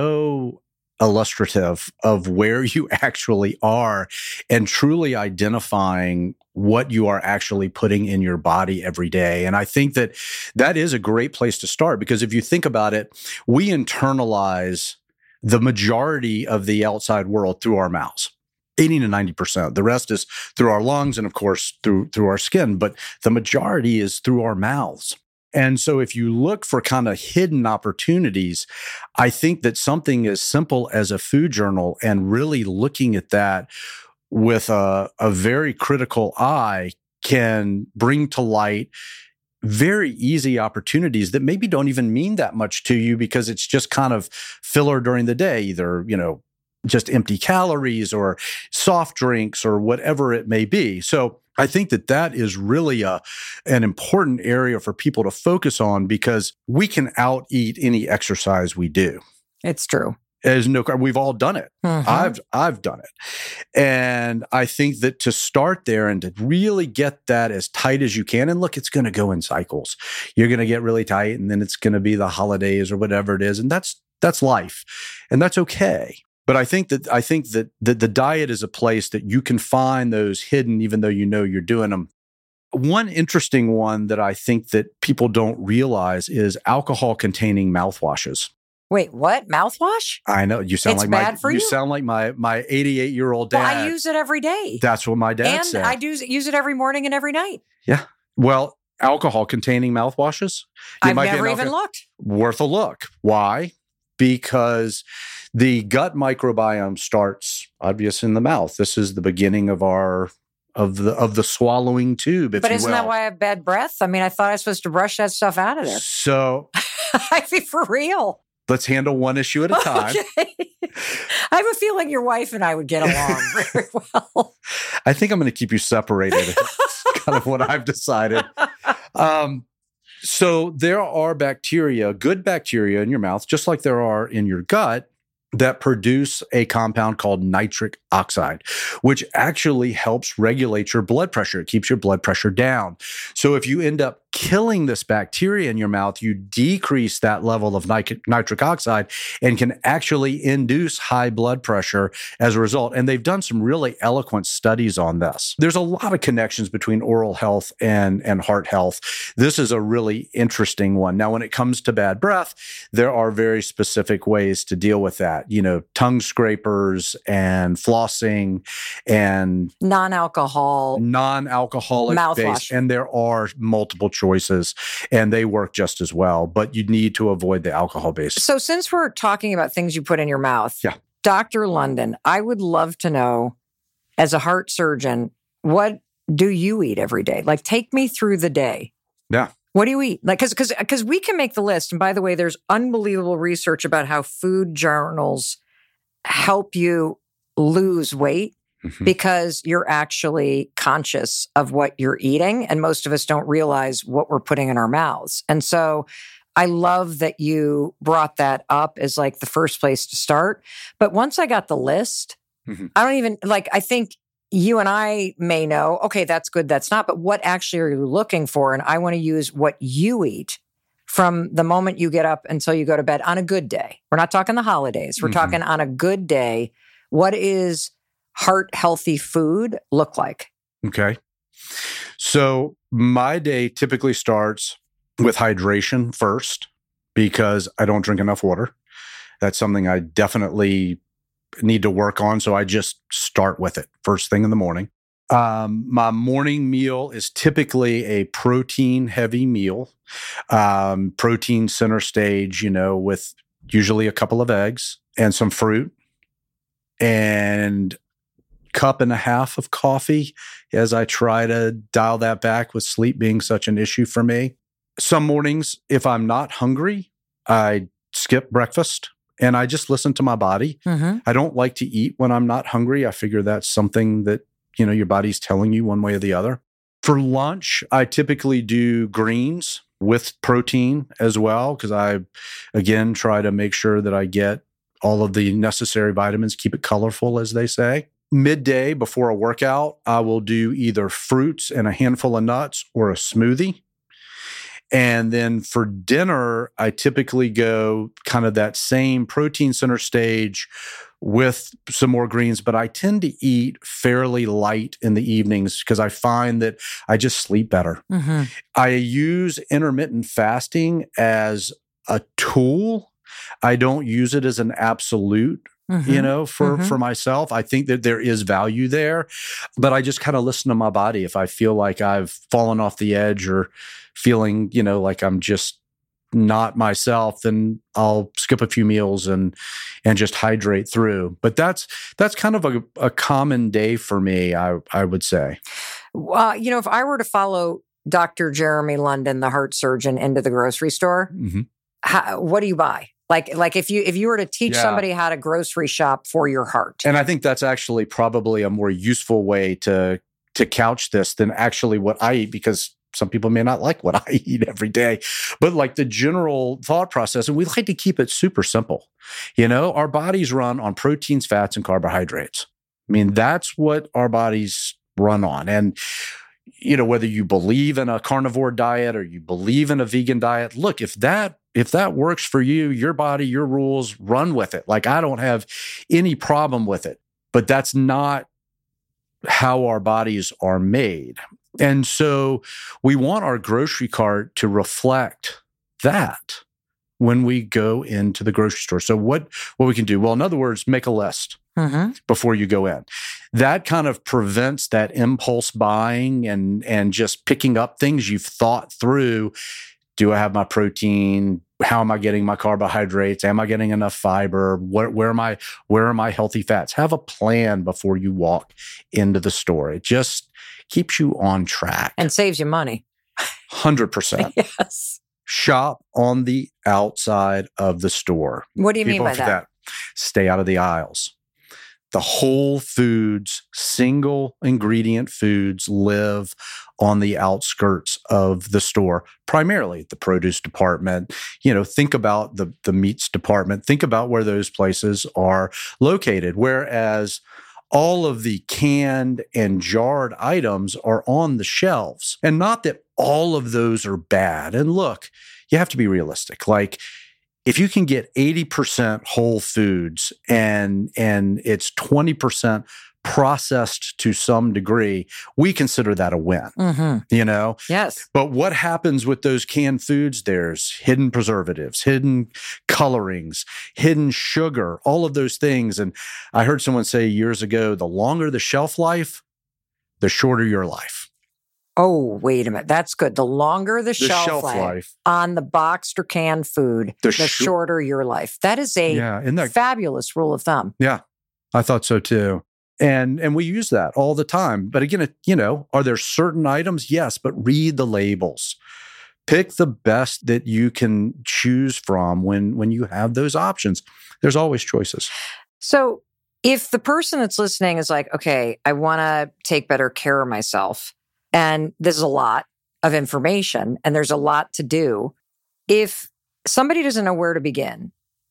so illustrative of where you actually are and truly identifying what you are actually putting in your body every day. And I think that that is a great place to start, because if you think about it, we internalize the majority of the outside world through our mouths. eighty to ninety percent. The rest is through our lungs and, of course, through through our skin. But the majority is through our mouths. And so if you look for kind of hidden opportunities, I think that something as simple as a food journal and really looking at that with a, a very critical eye can bring to light very easy opportunities that maybe don't even mean that much to you, because it's just kind of filler during the day, either, you know, just empty calories or soft drinks or whatever it may be. So I think that that is really a, an important area for people to focus on, because we can out eat any exercise we do. It's true. As no, we've all done it. Mm-hmm. I've I've done it, and I think that to start there and to really get that as tight as you can. And look, it's going to go in cycles. You're going to get really tight, and then it's going to be the holidays or whatever it is, and that's that's life, and that's okay. But I think that I think that the, the diet is a place that you can find those hidden, even though you know you're doing them. One interesting one that I think that people don't realize is alcohol-containing mouthwashes. Wait, what? Mouthwash? I know you sound It's like bad my for you you? sound like my my eighty-eight year old dad. Well, I use it every day. That's what my dad and said. I do use it every morning and every night. Yeah. Well, alcohol-containing mouthwashes. you I've might get never an even alco- looked. Worth a look. Why? Because the gut microbiome starts obvious in the mouth. This is the beginning of our of the of the swallowing tube, if But you isn't will. that why I have bad breath? I mean, I thought I was supposed to brush that stuff out of there. So I mean, for real. let's handle one issue at a time. Okay. I have a feeling your wife and I would get along very well. I think I'm going to keep you separated. It's kind of what I've decided. Um, so there are bacteria, good bacteria in your mouth, just like there are in your gut, that produce a compound called nitric oxide, which actually helps regulate your blood pressure. It keeps your blood pressure down. So if you end up killing this bacteria in your mouth, you decrease that level of nit- nitric oxide and can actually induce high blood pressure as a result. And they've done some really eloquent studies on this. There's a lot of connections between oral health and, and heart health. This is a really interesting one. Now, when it comes to bad breath, there are very specific ways to deal with that. You know, tongue scrapers and flossing and Non-alcohol. non-alcoholic Mouthwash. based, and there are multiple choices, and they work just as well. But you need to avoid the alcohol based. So since we're talking about things you put in your mouth, Yeah. Doctor London, I would love to know, as a heart surgeon, what do you eat every day? Like, take me through the day. Yeah. What do you eat? Like, because because because we can make the list. And by the way, there's unbelievable research about how food journals help you lose weight Mhm. because you're actually conscious of what you're eating. And most of us don't realize what we're putting in our mouths. And so I love that you brought that up as like the first place to start. But once I got the list, Mhm. I don't even like, I think you and I may know, okay, that's good, that's not, but what actually are you looking for? And I want to use what you eat from the moment you get up until you go to bed on a good day. We're not talking the holidays. We're Mhm. talking on a good day. What is heart healthy food look like? Okay. So my day typically starts with hydration first, because I don't drink enough water. That's something I definitely need to work on. So I just start with it first thing in the morning. Um, my morning meal is typically a protein heavy meal, um, protein center stage, you know, with usually a couple of eggs and some fruit and cup and a half of coffee as I try to dial that back with sleep being such an issue for me. Some mornings, if I'm not hungry, I skip breakfast and I just listen to my body. Mm-hmm. I don't like to eat when I'm not hungry. I figure that's something that, you know, your body's telling you one way or the other. For lunch, I typically do greens with protein as well, because I, again, try to make sure that I get all of the necessary vitamins, keep it colorful, as they say. Midday before a workout, I will do either fruits and a handful of nuts or a smoothie. And then for dinner, I typically go kind of that same protein center stage with some more greens, but I tend to eat fairly light in the evenings because I find that I just sleep better. Mm-hmm. I use intermittent fasting as a tool. I don't use it as an absolute. Mm-hmm. You know, for, mm-hmm. for myself, I think that there is value there, but I just kind of listen to my body. If I feel like I've fallen off the edge or feeling, you know, like I'm just not myself, then I'll skip a few meals and and just hydrate through. But that's that's kind of a, a common day for me, I I would say. Uh, you know, if I were to follow Doctor Jeremy London, the heart surgeon, into the grocery store, mm-hmm. how, what do you buy? Like, like if you if you were to teach yeah. somebody how to grocery shop for your heart. And I think that's actually probably a more useful way to to couch this than actually what I eat, because some people may not like what I eat every day. But like the general thought process, and we like to keep it super simple. You know, our bodies run on proteins, fats, and carbohydrates. I mean, that's what our bodies run on. And you know, whether you believe in a carnivore diet or you believe in a vegan diet, look, if that If that works for you, your body, your rules, run with it. Like, I don't have any problem with it, but that's not how our bodies are made. And so we want our grocery cart to reflect that when we go into the grocery store. So what, what we can do? Well, in other words, make a list mm-hmm. before you go in. That kind of prevents that impulse buying and, and just picking up things you've thought through. Do I have my protein? How am I getting my carbohydrates? Am I getting enough fiber? Where, where am I? Where are my healthy fats? Have a plan before you walk into the store. It just keeps you on track and saves you money. one hundred percent. Yes. Shop on the outside of the store. What do you People mean by that? that? Stay out of the aisles. The Whole Foods, single ingredient foods live on the outskirts of the store, primarily the produce department. You know, think about the, the meats department. Think about where those places are located. Whereas all of the canned and jarred items are on the shelves. And not that all of those are bad. And look, you have to be realistic. Like, if you can get eighty percent whole foods and and it's twenty percent processed to some degree, we consider that a win, mm-hmm. you know? Yes. But what happens with those canned foods? There's hidden preservatives, hidden colorings, hidden sugar, all of those things. And I heard someone say years ago, the longer the shelf life, the shorter your life. Oh, wait a minute. That's good. The longer the, the shelf, shelf life, life on the boxed or canned food, the, the sh- shorter your life. That is a yeah, that, fabulous rule of thumb. Yeah, I thought so too. And and we use that all the time. But again, it, you know, are there certain items? Yes, but read the labels. Pick the best that you can choose from when when you have those options. There's always choices. So if the person that's listening is like, okay, I want to take better care of myself, and there's a lot of information and there's a lot to do. If somebody doesn't know where to begin,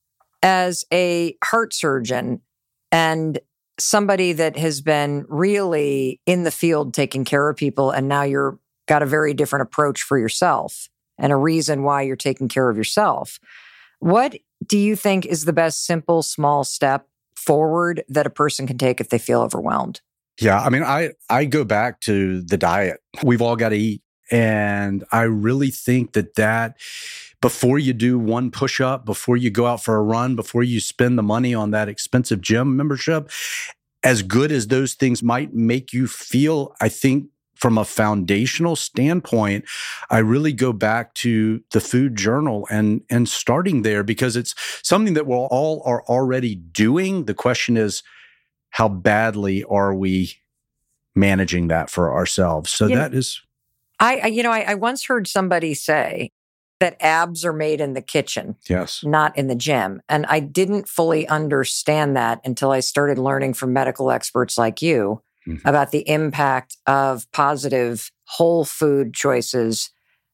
as a heart surgeon and somebody that has been really in the field taking care of people, and now you're got a very different approach for yourself and a reason why you're taking care of yourself, what do you think is the best simple, small step forward that a person can take if they feel overwhelmed? Yeah, I mean, I, I go back to the diet. We've all got to eat. And I really think that that before you do one push-up, before you go out for a run, before you spend the money on that expensive gym membership, as good as those things might make you feel, I think from a foundational standpoint, I really go back to the food journal and, and starting there, because it's something that we all are already doing. The question is, how badly are we managing that for ourselves? So you that know, is... I, I, you know, I, I once heard somebody say that abs are made in the kitchen, yes, not in the gym. And I didn't fully understand that until I started learning from medical experts like you mm-hmm. about the impact of positive whole food choices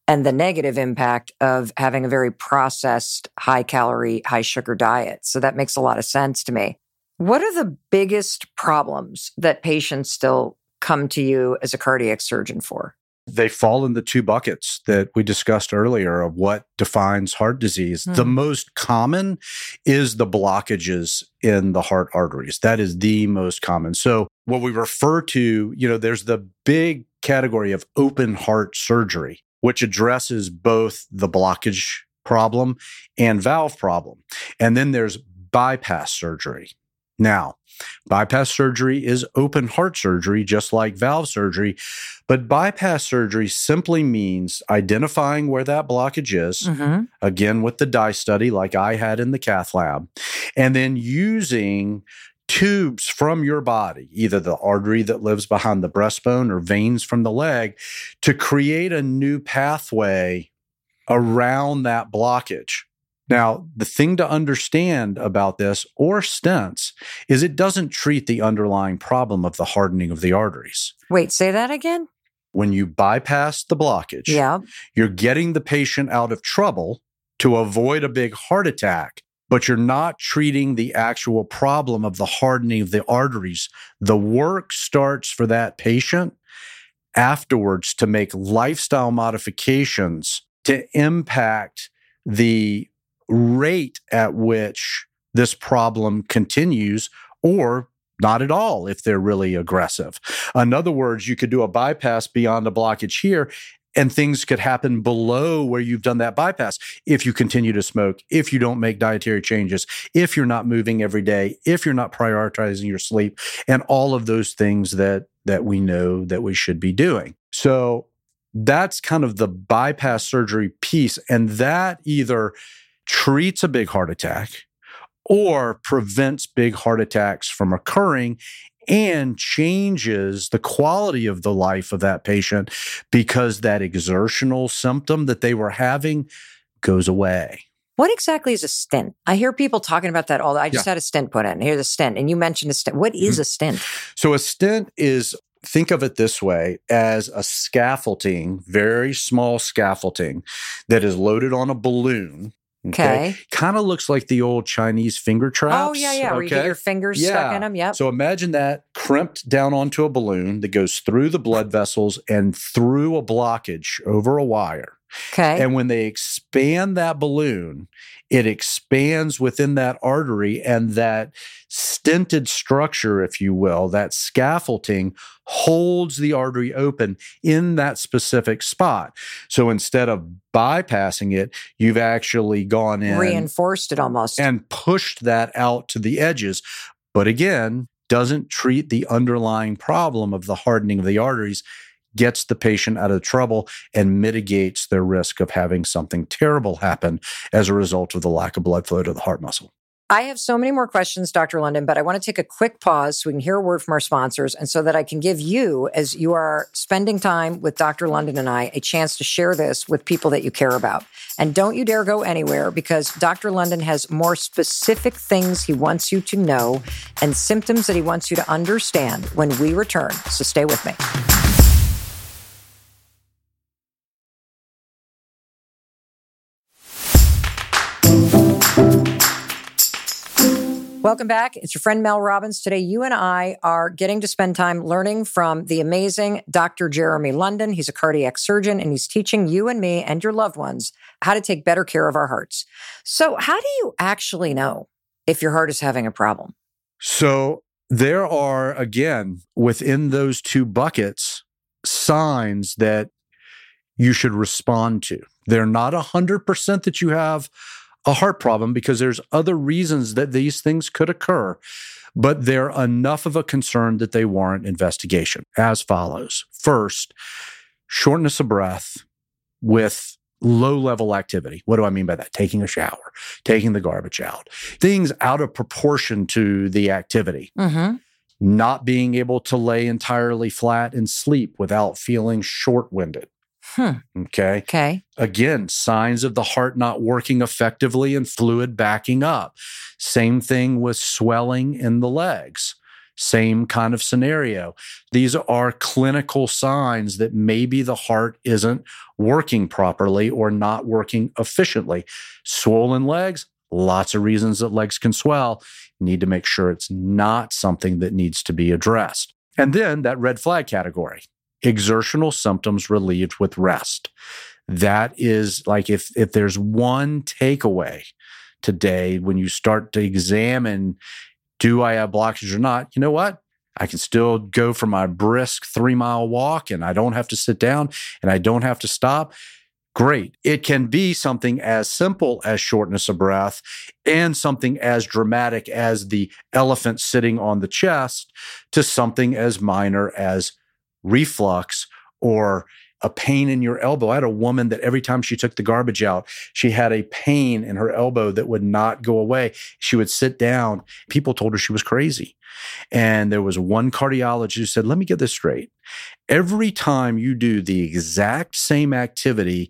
and the negative impact of having a very processed, high calorie, high sugar diet. So that makes a lot of sense to me. What are the biggest problems that patients still come to you as a cardiac surgeon for? They fall in the two buckets that we discussed earlier of what defines heart disease. Mm. The most common is the blockages in the heart arteries. That is the most common. So what we refer to, you know, there's the big category of open heart surgery, which addresses both the blockage problem and valve problem. And then there's bypass surgery. Now, bypass surgery is open heart surgery, just like valve surgery, but bypass surgery simply means identifying where that blockage is, mm-hmm. again, with the dye study like I had in the cath lab, and then using tubes from your body, either the artery that lives behind the breastbone or veins from the leg, to create a new pathway around that blockage. Now, the thing to understand about this or stents is it doesn't treat the underlying problem of the hardening of the arteries. Wait, say that again? When you bypass the blockage, yeah. you're getting the patient out of trouble to avoid a big heart attack, but you're not treating the actual problem of the hardening of the arteries. The work starts for that patient afterwards to make lifestyle modifications to impact the rate at which this problem continues, or not at all if they're really aggressive. In other words, you could do a bypass beyond a blockage here, and things could happen below where you've done that bypass if you continue to smoke, if you don't make dietary changes, if you're not moving every day, if you're not prioritizing your sleep, and all of those things that that we know that we should be doing. So that's kind of the bypass surgery piece, and that either treats a big heart attack or prevents big heart attacks from occurring and changes the quality of the life of that patient because that exertional symptom that they were having goes away. What exactly is a stent? I hear people talking about that all the time. I just yeah. had a stent put in. Here's a stent. And you mentioned a stent. What is a stent? So a stent is, think of it this way, as a scaffolding, very small scaffolding that is loaded on a balloon. Okay. okay. Kind of looks like the old Chinese finger traps. Oh, yeah, yeah. Okay? Where you get your fingers yeah. stuck in them. Yep. So imagine that crimped down onto a balloon that goes through the blood vessels and through a blockage over a wire. Okay. And when they expand that balloon, it expands within that artery, and that stented structure, if you will, that scaffolding holds the artery open in that specific spot. So instead of bypassing it, you've actually gone in, reinforced it almost, and pushed that out to the edges. But again, doesn't treat the underlying problem of the hardening of the arteries, gets the patient out of trouble, and mitigates their risk of having something terrible happen as a result of the lack of blood flow to the heart muscle. I have so many more questions, Doctor London, but I want to take a quick pause so we can hear a word from our sponsors, and so that I can give you, as you are spending time with Doctor London and I, a chance to share this with people that you care about. And don't you dare go anywhere, because Doctor London has more specific things he wants you to know and symptoms that he wants you to understand when we return. So stay with me. Welcome back. It's your friend Mel Robbins. Today, you and I are getting to spend time learning from the amazing Doctor Jeremy London. He's a cardiac surgeon, and he's teaching you and me and your loved ones how to take better care of our hearts. So how do you actually know if your heart is having a problem? So there are, again, within those two buckets, signs that you should respond to. They're not one hundred percent that you have a heart problem, because there's other reasons that these things could occur, but they're enough of a concern that they warrant investigation as follows. First, shortness of breath with low-level activity. What do I mean by that? Taking a shower, taking the garbage out, things out of proportion to the activity. Mm-hmm. Not being able to lay entirely flat and sleep without feeling short-winded. Hmm. Okay. Okay. Again, signs of the heart not working effectively and fluid backing up. Same thing with swelling in the legs. same kind of scenario. These are clinical signs that maybe the heart isn't working properly or not working efficiently. Swollen legs, lots of reasons that legs can swell. You need to make sure it's not something that needs to be addressed. And then that red flag category, exertional symptoms relieved with rest. That is like if, if there's one takeaway today when you start to examine, do I have blockage or not? You know what? I can still go for my brisk three mile walk and I don't have to sit down and I don't have to stop. Great. It can be something as simple as shortness of breath and something as dramatic as the elephant sitting on the chest to something as minor as reflux or a pain in your elbow. I had a woman that every time she took the garbage out, she had a pain in her elbow that would not go away. She would sit down. People told her she was crazy. And there was one cardiologist who said, let me get this straight. Every time you do the exact same activity,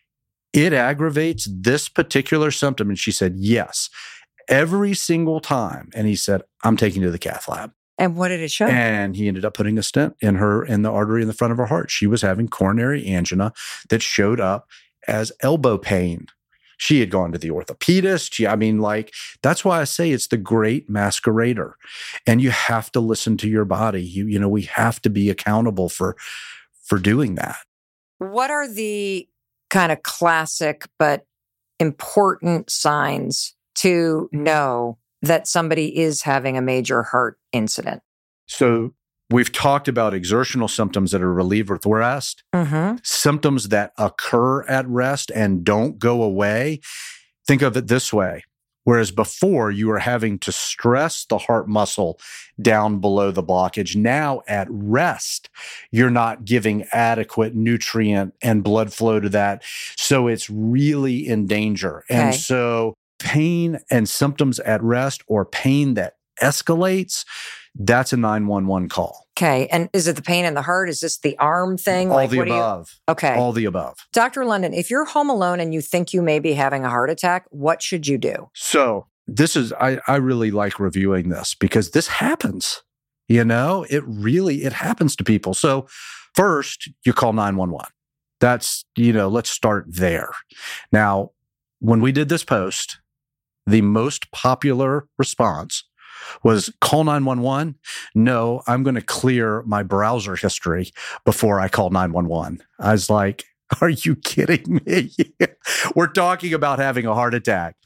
it aggravates this particular symptom. And she said, yes, every single time. And he said, I'm taking you to the cath lab. And what did it show? And he ended up putting a stent in her, in the artery in the front of her heart. She was having coronary angina that showed up as elbow pain. She had gone to the orthopedist. She, I mean, like, that's why I say it's the great masquerader. And you have to listen to your body. You, you know, we have to be accountable for, for doing that. What are the kind of classic but important signs to know that somebody is having a major heart incident? So we've talked about exertional symptoms that are relieved with rest, mm-hmm. symptoms that occur at rest and don't go away. Think of it this way. Whereas before you were having to stress the heart muscle down below the blockage, now at rest, you're not giving adequate nutrient and blood flow to that. So it's really in danger. Okay. And so pain and symptoms at rest or pain that escalates, that's a nine one one call. Okay. And is it the pain in the heart? Is this the arm thing? All like, the what above. You... Okay. All the above. Doctor London, if you're home alone and you think you may be having a heart attack, what should you do? So this is, I, I really like reviewing this because this happens. You know, it really, it happens to people. So first, you call nine one one. That's, you know, let's start there. Now, when we did this post, the most popular response was call nine one one. No, I'm going to clear my browser history before I call nine one one. I was like, are you kidding me? We're talking about having a heart attack.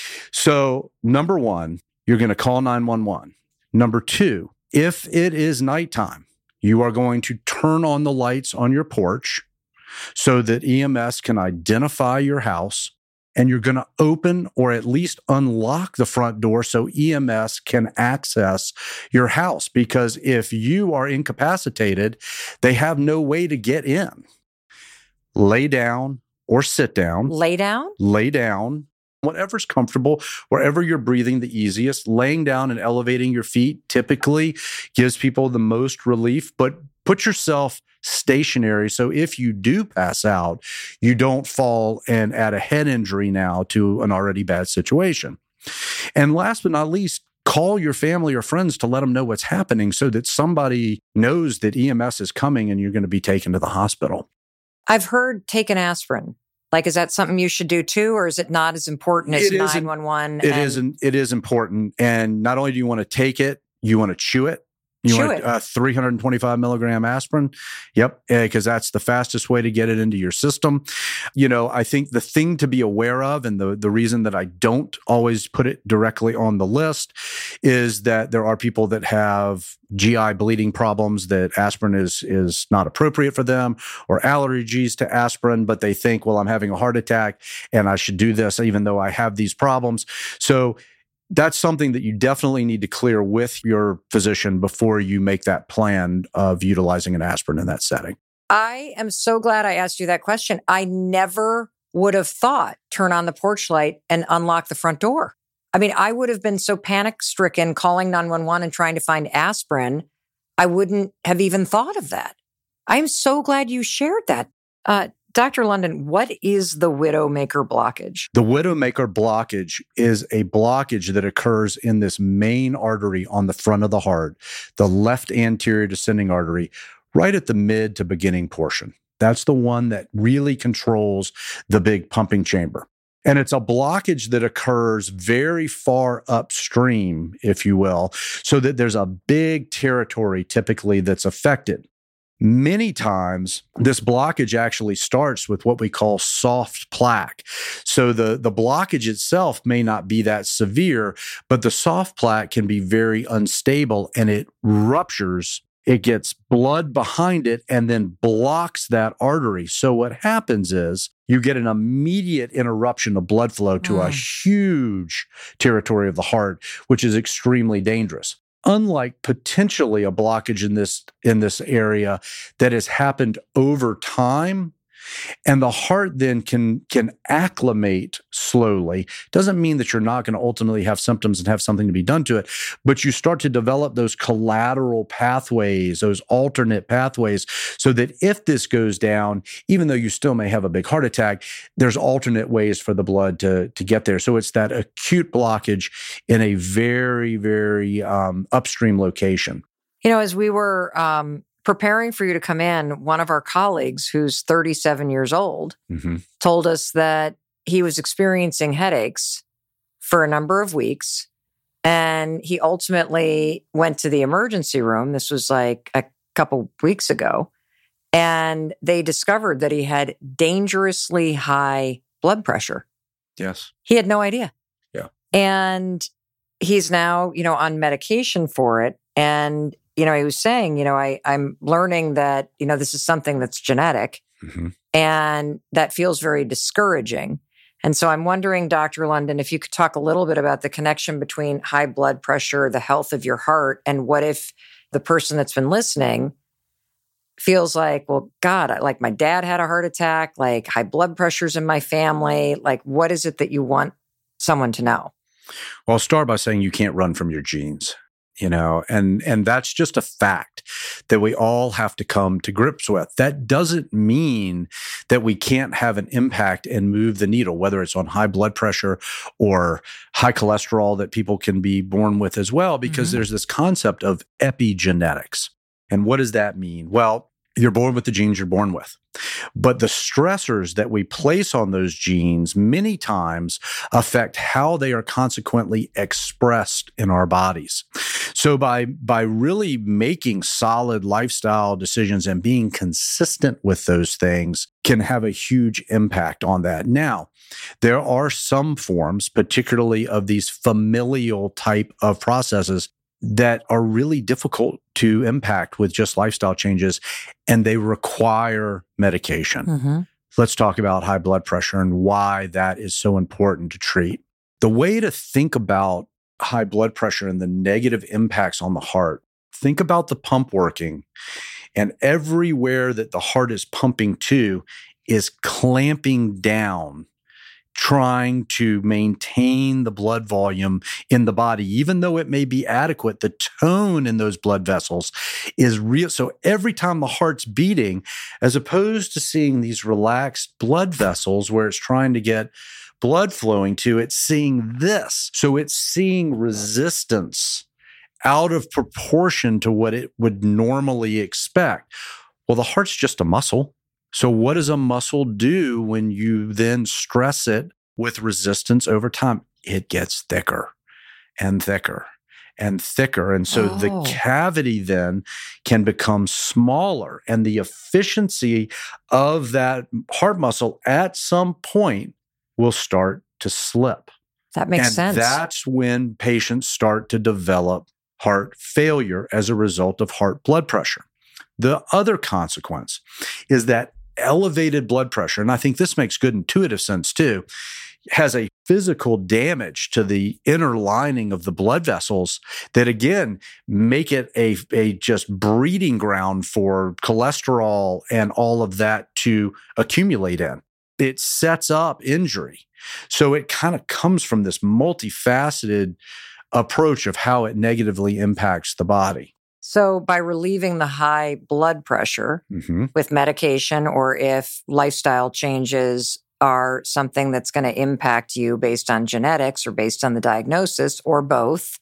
So number one, you're going to call nine one one. Number two, if it is nighttime, you are going to turn on the lights on your porch so that E M S can identify your house. And you're going to open or at least unlock the front door so E M S can access your house. Because if you are incapacitated, they have no way to get in. Lay down or sit down. Lay down? Lay down. Whatever's comfortable, wherever you're breathing the easiest. Laying down and elevating your feet typically gives people the most relief, but put yourself stationary. So if you do pass out, you don't fall and add a head injury now to an already bad situation. And last but not least, call your family or friends to let them know what's happening so that somebody knows that E M S is coming and you're going to be taken to the hospital. I've heard take an aspirin. Like, is that something you should do too, or is it not as important as nine one one? It is, it is important. And not only do you want to take it, you want to chew it. You chew want it. Uh, three hundred twenty-five milligram aspirin. Yep. Because that's the fastest way to get it into your system. You know, I think the thing to be aware of, and the, the reason that I don't always put it directly on the list, is that there are people that have G I bleeding problems that aspirin is, is not appropriate for them, or allergies to aspirin, but they think, well, I'm having a heart attack and I should do this even though I have these problems. So that's something that you definitely need to clear with your physician before you make that plan of utilizing an aspirin in that setting. I am so glad I asked you that question. I never would have thought turn on the porch light and unlock the front door. I mean, I would have been so panic-stricken calling nine one one and trying to find aspirin, I wouldn't have even thought of that. I'm so glad you shared that. Uh, Doctor London, what is the widowmaker blockage? The widowmaker blockage is a blockage that occurs in this main artery on the front of the heart, the left anterior descending artery, right at the mid to beginning portion. That's the one that really controls the big pumping chamber. And it's a blockage that occurs very far upstream, if you will, so that there's a big territory typically that's affected. Many times, this blockage actually starts with what we call soft plaque. So the, the blockage itself may not be that severe, but the soft plaque can be very unstable and it ruptures. It gets blood behind it and then blocks that artery. So what happens is you get an immediate interruption of blood flow to mm. a huge territory of the heart, which is extremely dangerous. Unlike potentially a blockage in this in this area that has happened over time, and the heart then can can acclimate slowly. Doesn't mean that you're not going to ultimately have symptoms and have something to be done to it, but you start to develop those collateral pathways, those alternate pathways, so that if this goes down, even though you still may have a big heart attack, there's alternate ways for the blood to, to get there. So it's that acute blockage in a very, very um, upstream location. You know, as we were um preparing for you to come in, one of our colleagues who's thirty-seven years old mm-hmm. told us that he was experiencing headaches for a number of weeks. And he ultimately went to the emergency room. This was like a couple weeks ago. And they discovered that he had dangerously high blood pressure. Yes. He had no idea. Yeah. And he's now, you know, on medication for it. And you know, he was saying, you know, I, I'm learning that, you know, this is something that's genetic mm-hmm. and that feels very discouraging. And so I'm wondering, Doctor London, if you could talk a little bit about the connection between high blood pressure, the health of your heart, and what if the person that's been listening feels like, well, God, I, like my dad had a heart attack, like high blood pressure's in my family. Like, what is it that you want someone to know? Well, I'll start by saying you can't run from your genes. You know, and and that's just a fact that we all have to come to grips with. That doesn't mean that we can't have an impact and move the needle, whether it's on high blood pressure or high cholesterol that people can be born with as well, because mm-hmm. there's this concept of epigenetics. And what does that mean? Well, you're born with the genes you're born with. But the stressors that we place on those genes many times affect how they are consequently expressed in our bodies. So by, by really making solid lifestyle decisions and being consistent with those things can have a huge impact on that. Now, there are some forms, particularly of these familial type of processes, that are really difficult to impact with just lifestyle changes, and they require medication. Mm-hmm. Let's talk about high blood pressure and why that is so important to treat. The way to think about high blood pressure and the negative impacts on the heart, think about the pump working, and everywhere that the heart is pumping to is clamping down, trying to maintain the blood volume in the body. Even though it may be adequate, the tone in those blood vessels is real. So every time the heart's beating, as opposed to seeing these relaxed blood vessels where it's trying to get blood flowing to, it's seeing this. So it's seeing resistance out of proportion to what it would normally expect. Well, the heart's just a muscle. So what does a muscle do when you then stress it with resistance over time? It gets thicker and thicker and thicker. And so oh. the cavity then can become smaller, and the efficiency of that heart muscle at some point will start to slip. That makes and sense. That's when patients start to develop heart failure as a result of heart blood pressure. The other consequence is that elevated blood pressure, and I think this makes good intuitive sense too, has a physical damage to the inner lining of the blood vessels that, again, make it a, a just breeding ground for cholesterol and all of that to accumulate in. It sets up injury. So it kind of comes from this multifaceted approach of how it negatively impacts the body. So by relieving the high blood pressure Mm-hmm. with medication, or if lifestyle changes are something that's going to impact you based on genetics or based on the diagnosis or both,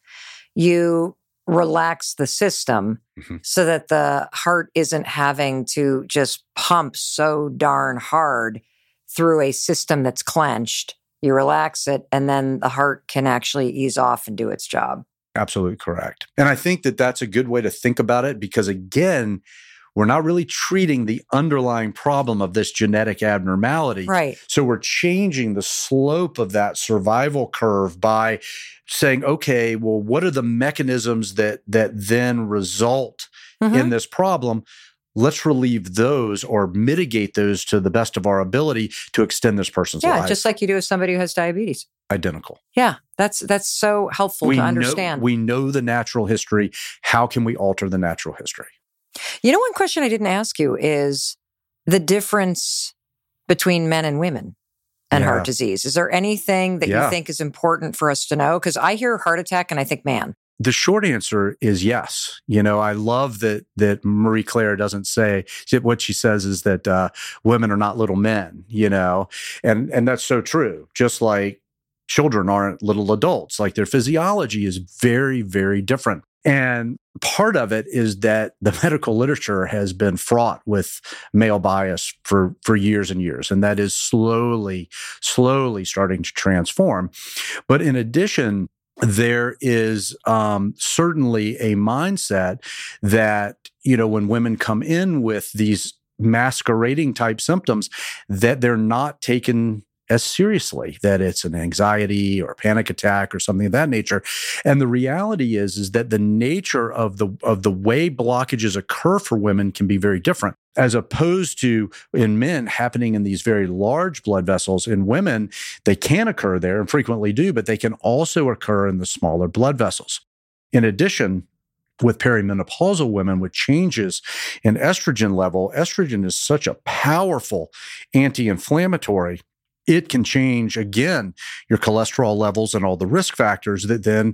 you relax the system Mm-hmm. so that the heart isn't having to just pump so darn hard through a system that's clenched. You relax it, and then the heart can actually ease off and do its job. Absolutely correct. And I think that that's a good way to think about it because, again, we're not really treating the underlying problem of this genetic abnormality. Right. So we're changing the slope of that survival curve by saying, okay, well, what are the mechanisms that that then result Mm-hmm. in this problem? Let's relieve those or mitigate those to the best of our ability to extend this person's Yeah, life. just like you do with somebody who has diabetes. Identical. Yeah, that's that's so helpful we to know, understand. we know the natural history. How can we alter the natural history? You know, one question I didn't ask you is the difference between men and women and Yeah. heart disease. Is there anything that Yeah. you think is important for us to know? Because I hear heart attack and I think man. The short answer is yes. You know, I love that that Marie Claire doesn't say what she says is that uh, women are not little men. You know, and and that's so true. Just like children aren't little adults, like their physiology is very, very different. And part of it is that the medical literature has been fraught with male bias for, for years and years. And that is slowly, slowly starting to transform. But in addition, there is um, certainly a mindset that, you know, when women come in with these masquerading type symptoms, that they're not taken as seriously, that it's an anxiety or a panic attack or something of that nature. And the reality is, is that the nature of the of the way blockages occur for women can be very different, as opposed to in men happening in these very large blood vessels. In women, they can occur there and frequently do, but they can also occur in the smaller blood vessels. In addition, with perimenopausal women, with changes in estrogen level, estrogen is such a powerful anti-inflammatory. It can change, again, your cholesterol levels and all the risk factors that then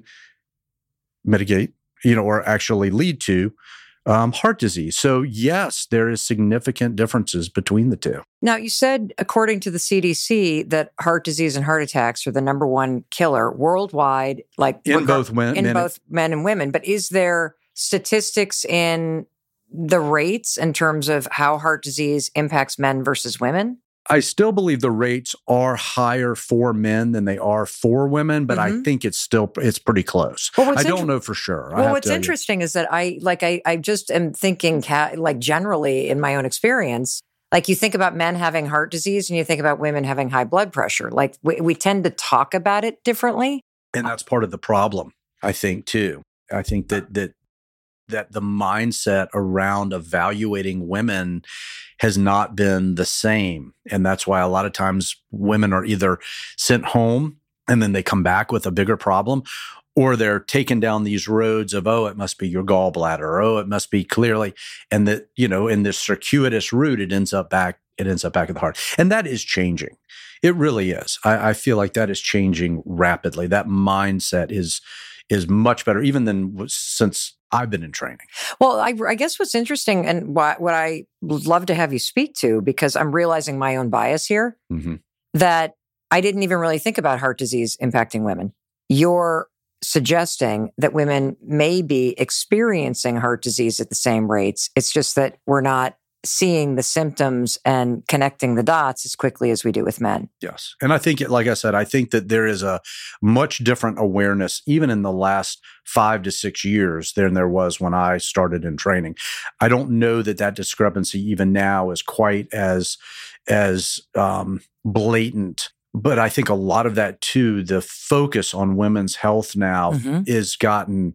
mitigate, you know, or actually lead to um, heart disease. So yes, there is significant differences between the two. Now, you said, according to the C D C, that heart disease and heart attacks are the number one killer worldwide, like In regar- both men, in men, both men and women. But is there statistics in the rates in terms of how heart disease impacts men versus women? I still believe the rates are higher for men than they are for women, but Mhm. I think it's still it's pretty close. Well, what's I don't inter- know for sure. I Well, have what's to- interesting is that I like I I just am thinking ca- like generally in my own experience, like you think about men having heart disease and you think about women having high blood pressure. Like we, we tend to talk about it differently. And that's part of the problem, I think, too. I think that that that the mindset around evaluating women has not been the same. And that's why a lot of times women are either sent home and then they come back with a bigger problem, or they're taken down these roads of, oh, it must be your gallbladder, or, oh, it must be clearly, and that, you know, in this circuitous route, it ends up back, it ends up back at the heart. And that is changing. It really is. I, I feel like that is changing rapidly. That mindset is is much better, even than was, since I've been in training. Well, I, I guess what's interesting and what, what I would love to have you speak to, because I'm realizing my own bias here, Mm-hmm. that I didn't even really think about heart disease impacting women. You're suggesting that women may be experiencing heart disease at the same rates. It's just that we're not seeing the symptoms and connecting the dots as quickly as we do with men. Yes. And I think, like I said, I think that there is a much different awareness, even in the last five to six years than there was when I started in training. I don't know that that discrepancy even now is quite as, as um, blatant. But I think a lot of that too, the focus on women's health now Mm-hmm. is gotten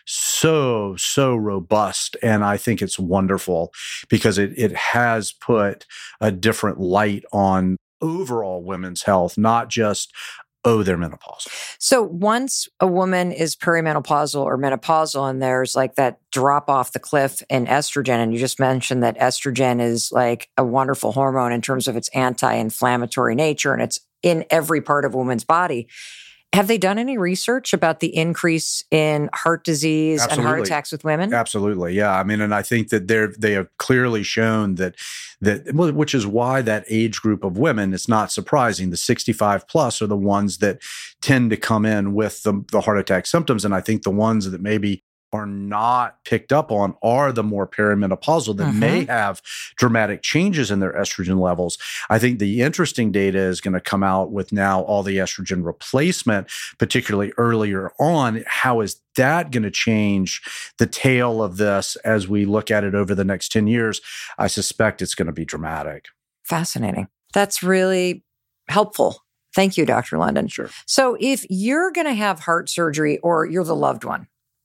so, so robust. And I think it's wonderful because it it has put a different light on overall women's health, not just, oh, they're menopausal. So once a woman is perimenopausal or menopausal and there's like that drop off the cliff in estrogen, and you just mentioned that estrogen is like a wonderful hormone in terms of its anti-inflammatory nature and it's in every part of a woman's body. Have they done any research about the increase in heart disease Absolutely. and heart attacks with women? Absolutely. Yeah. I mean, and I think that they're, they have clearly shown that, that, which is why that age group of women, it's not surprising. The sixty-five plus are the ones that tend to come in with the, the heart attack symptoms. And I think the ones that maybe are not picked up on are the more perimenopausal that mm-hmm. may have dramatic changes in their estrogen levels. I think the interesting data is going to come out with now all the estrogen replacement, particularly earlier on. How is that going to change the tail of this as we look at it over the next ten years? I suspect it's going to be dramatic. Fascinating. That's really helpful. Thank you, Doctor London. Sure. So if you're going to have heart surgery or you're the loved one,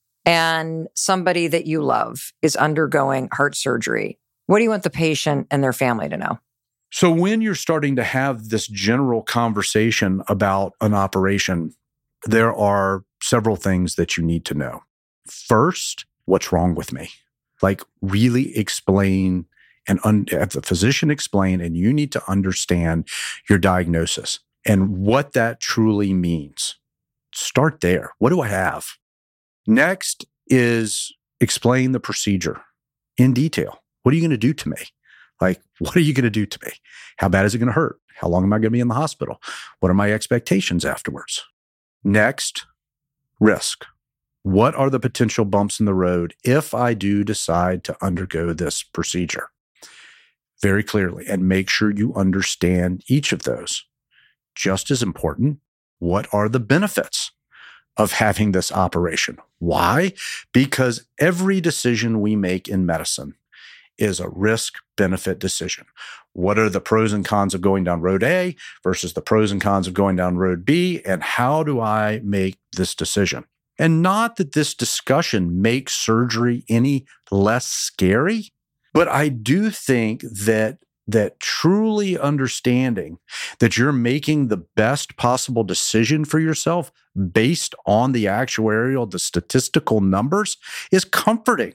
and somebody that you love is undergoing heart surgery, what do you want the patient and their family to know? So when you're starting to have this general conversation about an operation, there are several things that you need to know. First, what's wrong with me? Like really explain and un- have the physician explain, and you need to understand your diagnosis and what that truly means. Start there. What do I have? Next is explain the procedure in detail. What are you going to do to me? Like, what are you going to do to me? How bad is it going to hurt? How long am I going to be in the hospital? What are my expectations afterwards? Next, risk. What are the potential bumps in the road if I do decide to undergo this procedure? Very clearly, and make sure you understand each of those. Just as important, what are the benefits of having this operation? Why? Because every decision we make in medicine is a risk-benefit decision. What are the pros and cons of going down road A versus the pros and cons of going down road B? And how do I make this decision? And not that this discussion makes surgery any less scary, but I do think that that truly understanding that you're making the best possible decision for yourself based on the actuarial, the statistical numbers is comforting.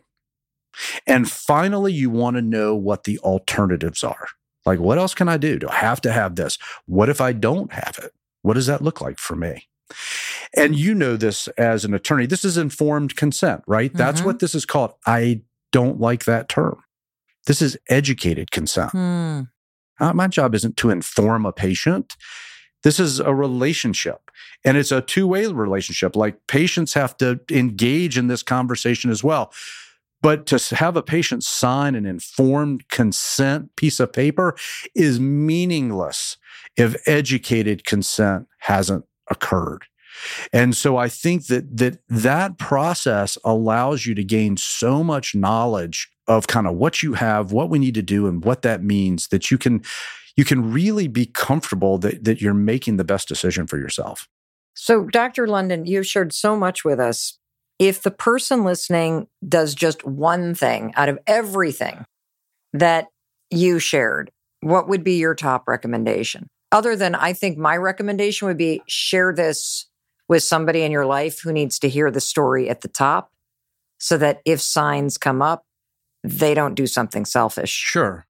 And finally, you want to know what the alternatives are. Like, what else can I do? Do I have to have this? What if I don't have it? What does that look like for me? And you know this as an attorney. This is informed consent, right? Mm-hmm. That's what this is called. I don't like that term. This is educated consent. Hmm. Uh, my job isn't to inform a patient. This is a relationship, and it's a two-way relationship. Like, patients have to engage in this conversation as well. But to have a patient sign an informed consent piece of paper is meaningless if educated consent hasn't occurred. And so I think that that that process allows you to gain so much knowledge of kind of what you have, what we need to do, and what that means, that you can you can really be comfortable that, that you're making the best decision for yourself. So, Doctor London, you've shared so much with us. If the person listening does just one thing out of everything that you shared, what would be your top recommendation? Other than, I think my recommendation would be share this with somebody in your life who needs to hear the story at the top, so that if signs come up, they don't do something selfish. Sure.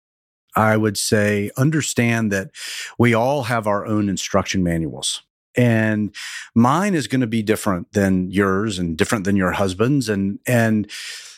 I would say understand that we all have our own instruction manuals. And mine is going to be different than yours and different than your husband's. And, and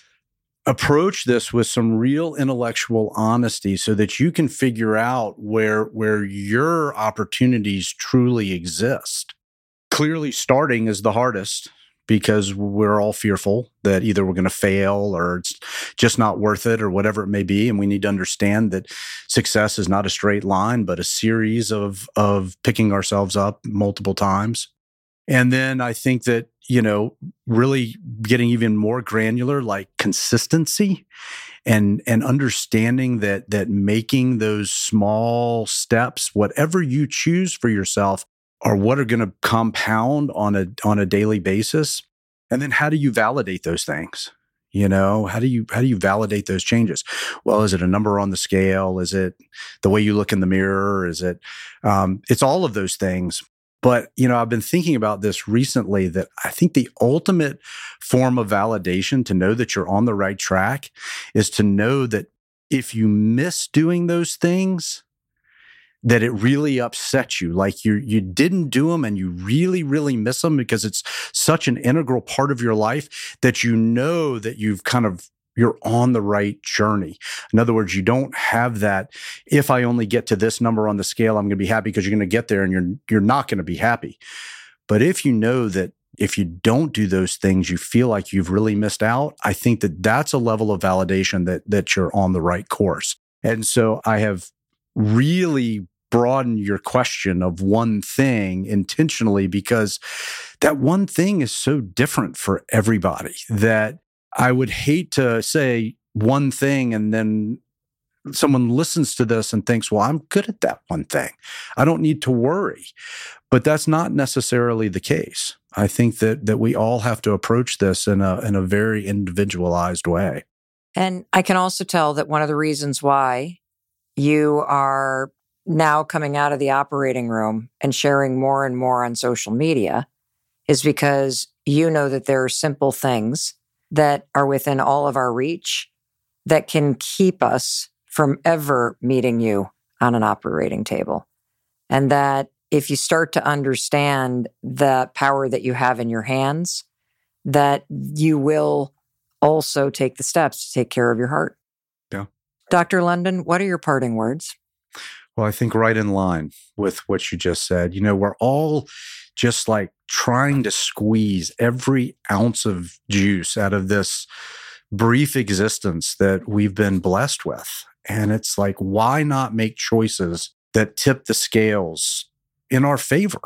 approach this with some real intellectual honesty so that you can figure out where, where your opportunities truly exist. Clearly, starting is the hardest, because we're all fearful that either we're going to fail or it's just not worth it or whatever it may be. And we need to understand that success is not a straight line, but a series of, of picking ourselves up multiple times. And then I think that, you know, really getting even more granular, like consistency and, and understanding that, that making those small steps, whatever you choose for yourself, are what are going to compound on a on a daily basis. And then how do you validate those things? You know, how do you how do you validate those changes? Well, is it a number on the scale? Is it the way you look in the mirror? Is it um, it's all of those things. But, you know, I've been thinking about this recently, that I think the ultimate form of validation to know that you're on the right track is to know that if you miss doing those things, that it really upsets you. Like you you didn't do them and you really, really miss them because it's such an integral part of your life that you know that you've kind of, you're on the right journey. In other words, you don't have that, if I only get to this number on the scale, I'm going to be happy, because you're going to get there and you're you're not going to be happy. But if you know that if you don't do those things, you feel like you've really missed out, I think that that's a level of validation that that you're on the right course. And so I have really broadened your question of one thing intentionally, because that one thing is so different for everybody that I would hate to say one thing and then someone listens to this and thinks, well, I'm good at that one thing, I don't need to worry. But that's not necessarily the case. I think that that we all have to approach this in a in a very individualized way. And I can also tell that one of the reasons why you are now coming out of the operating room and sharing more and more on social media is because you know that there are simple things that are within all of our reach that can keep us from ever meeting you on an operating table. And that if you start to understand the power that you have in your hands, that you will also take the steps to take care of your heart. Yeah. Doctor London, what are your parting words? Well, I think right in line with what you just said. You know, we're all just like trying to squeeze every ounce of juice out of this brief existence that we've been blessed with. And it's like, why not make choices that tip the scales in our favor?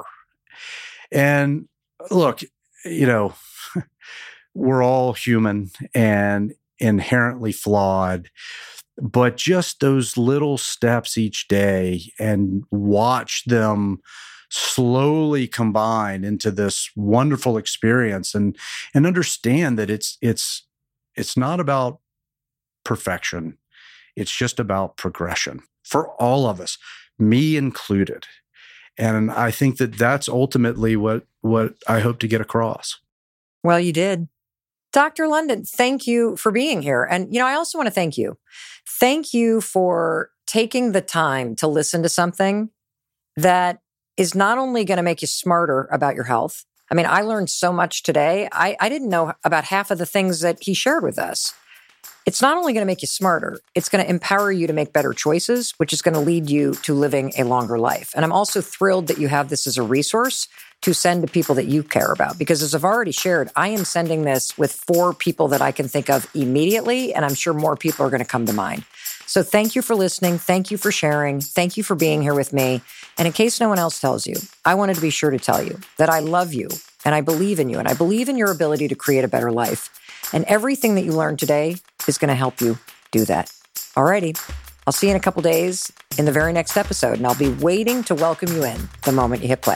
And look, you know, we're all human and inherently flawed, but just those little steps each day and watch them slowly combine into this wonderful experience, and and understand that it's it's it's not about perfection. It's just about progression for all of us, me included. And I think that that's ultimately what what I hope to get across. Well, you did. Doctor London, thank you for being here. And, you know, I also want to thank you. Thank you for taking the time to listen to something that is not only going to make you smarter about your health. I mean, I learned so much today. I, I didn't know about half of the things that he shared with us. It's not only going to make you smarter, it's going to empower you to make better choices, which is going to lead you to living a longer life. And I'm also thrilled that you have this as a resource to send to people that you care about. Because as I've already shared, I am sending this with four people that I can think of immediately, and I'm sure more people are going to come to mind. So thank you for listening. Thank you for sharing. Thank you for being here with me. And in case no one else tells you, I wanted to be sure to tell you that I love you and I believe in you and I believe in your ability to create a better life. And everything that you learned today is going to help you do that. Alrighty. I'll see you in a couple days in the very next episode, and I'll be waiting to welcome you in the moment you hit play.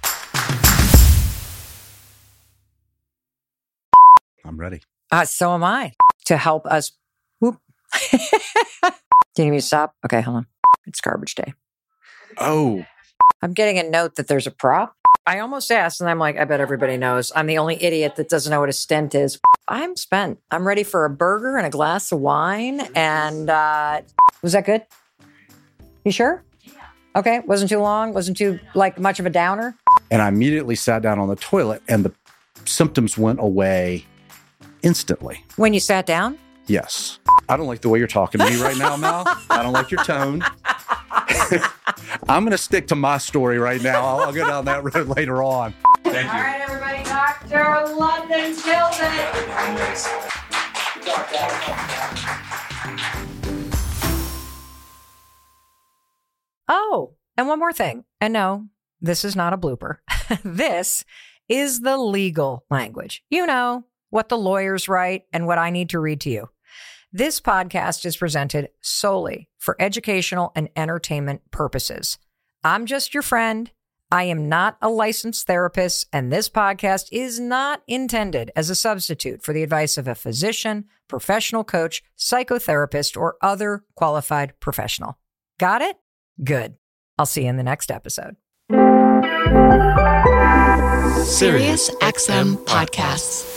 I'm ready. Uh, so am I. To help us. Whoop. Can you give me a stop? Okay, hold on. It's garbage day. Oh. I'm getting a note that there's a prop. I almost asked, and I'm like, I bet everybody knows. I'm the only idiot that doesn't know what a stent is. I'm spent. I'm ready for a burger and a glass of wine. And uh, was that good? You sure? Yeah. Okay. Wasn't too long. Wasn't too like much of a downer. And I immediately sat down on the toilet, and the symptoms went away instantly. When you sat down? Yes. I don't like the way you're talking to me right now, Mal. I don't like your tone. I'm going to stick to my story right now. I'll, I'll go down that road later on. Thank you. All right, everybody. Doctor London kills it. Oh, and one more thing. And no, this is not a blooper. This is the legal language. You know, what the lawyers write and what I need to read to you. This podcast is presented solely for educational and entertainment purposes. I'm just your friend. I am not a licensed therapist, and this podcast is not intended as a substitute for the advice of a physician, professional coach, psychotherapist, or other qualified professional. Got it? Good. I'll see you in the next episode. Sirius X M Podcasts.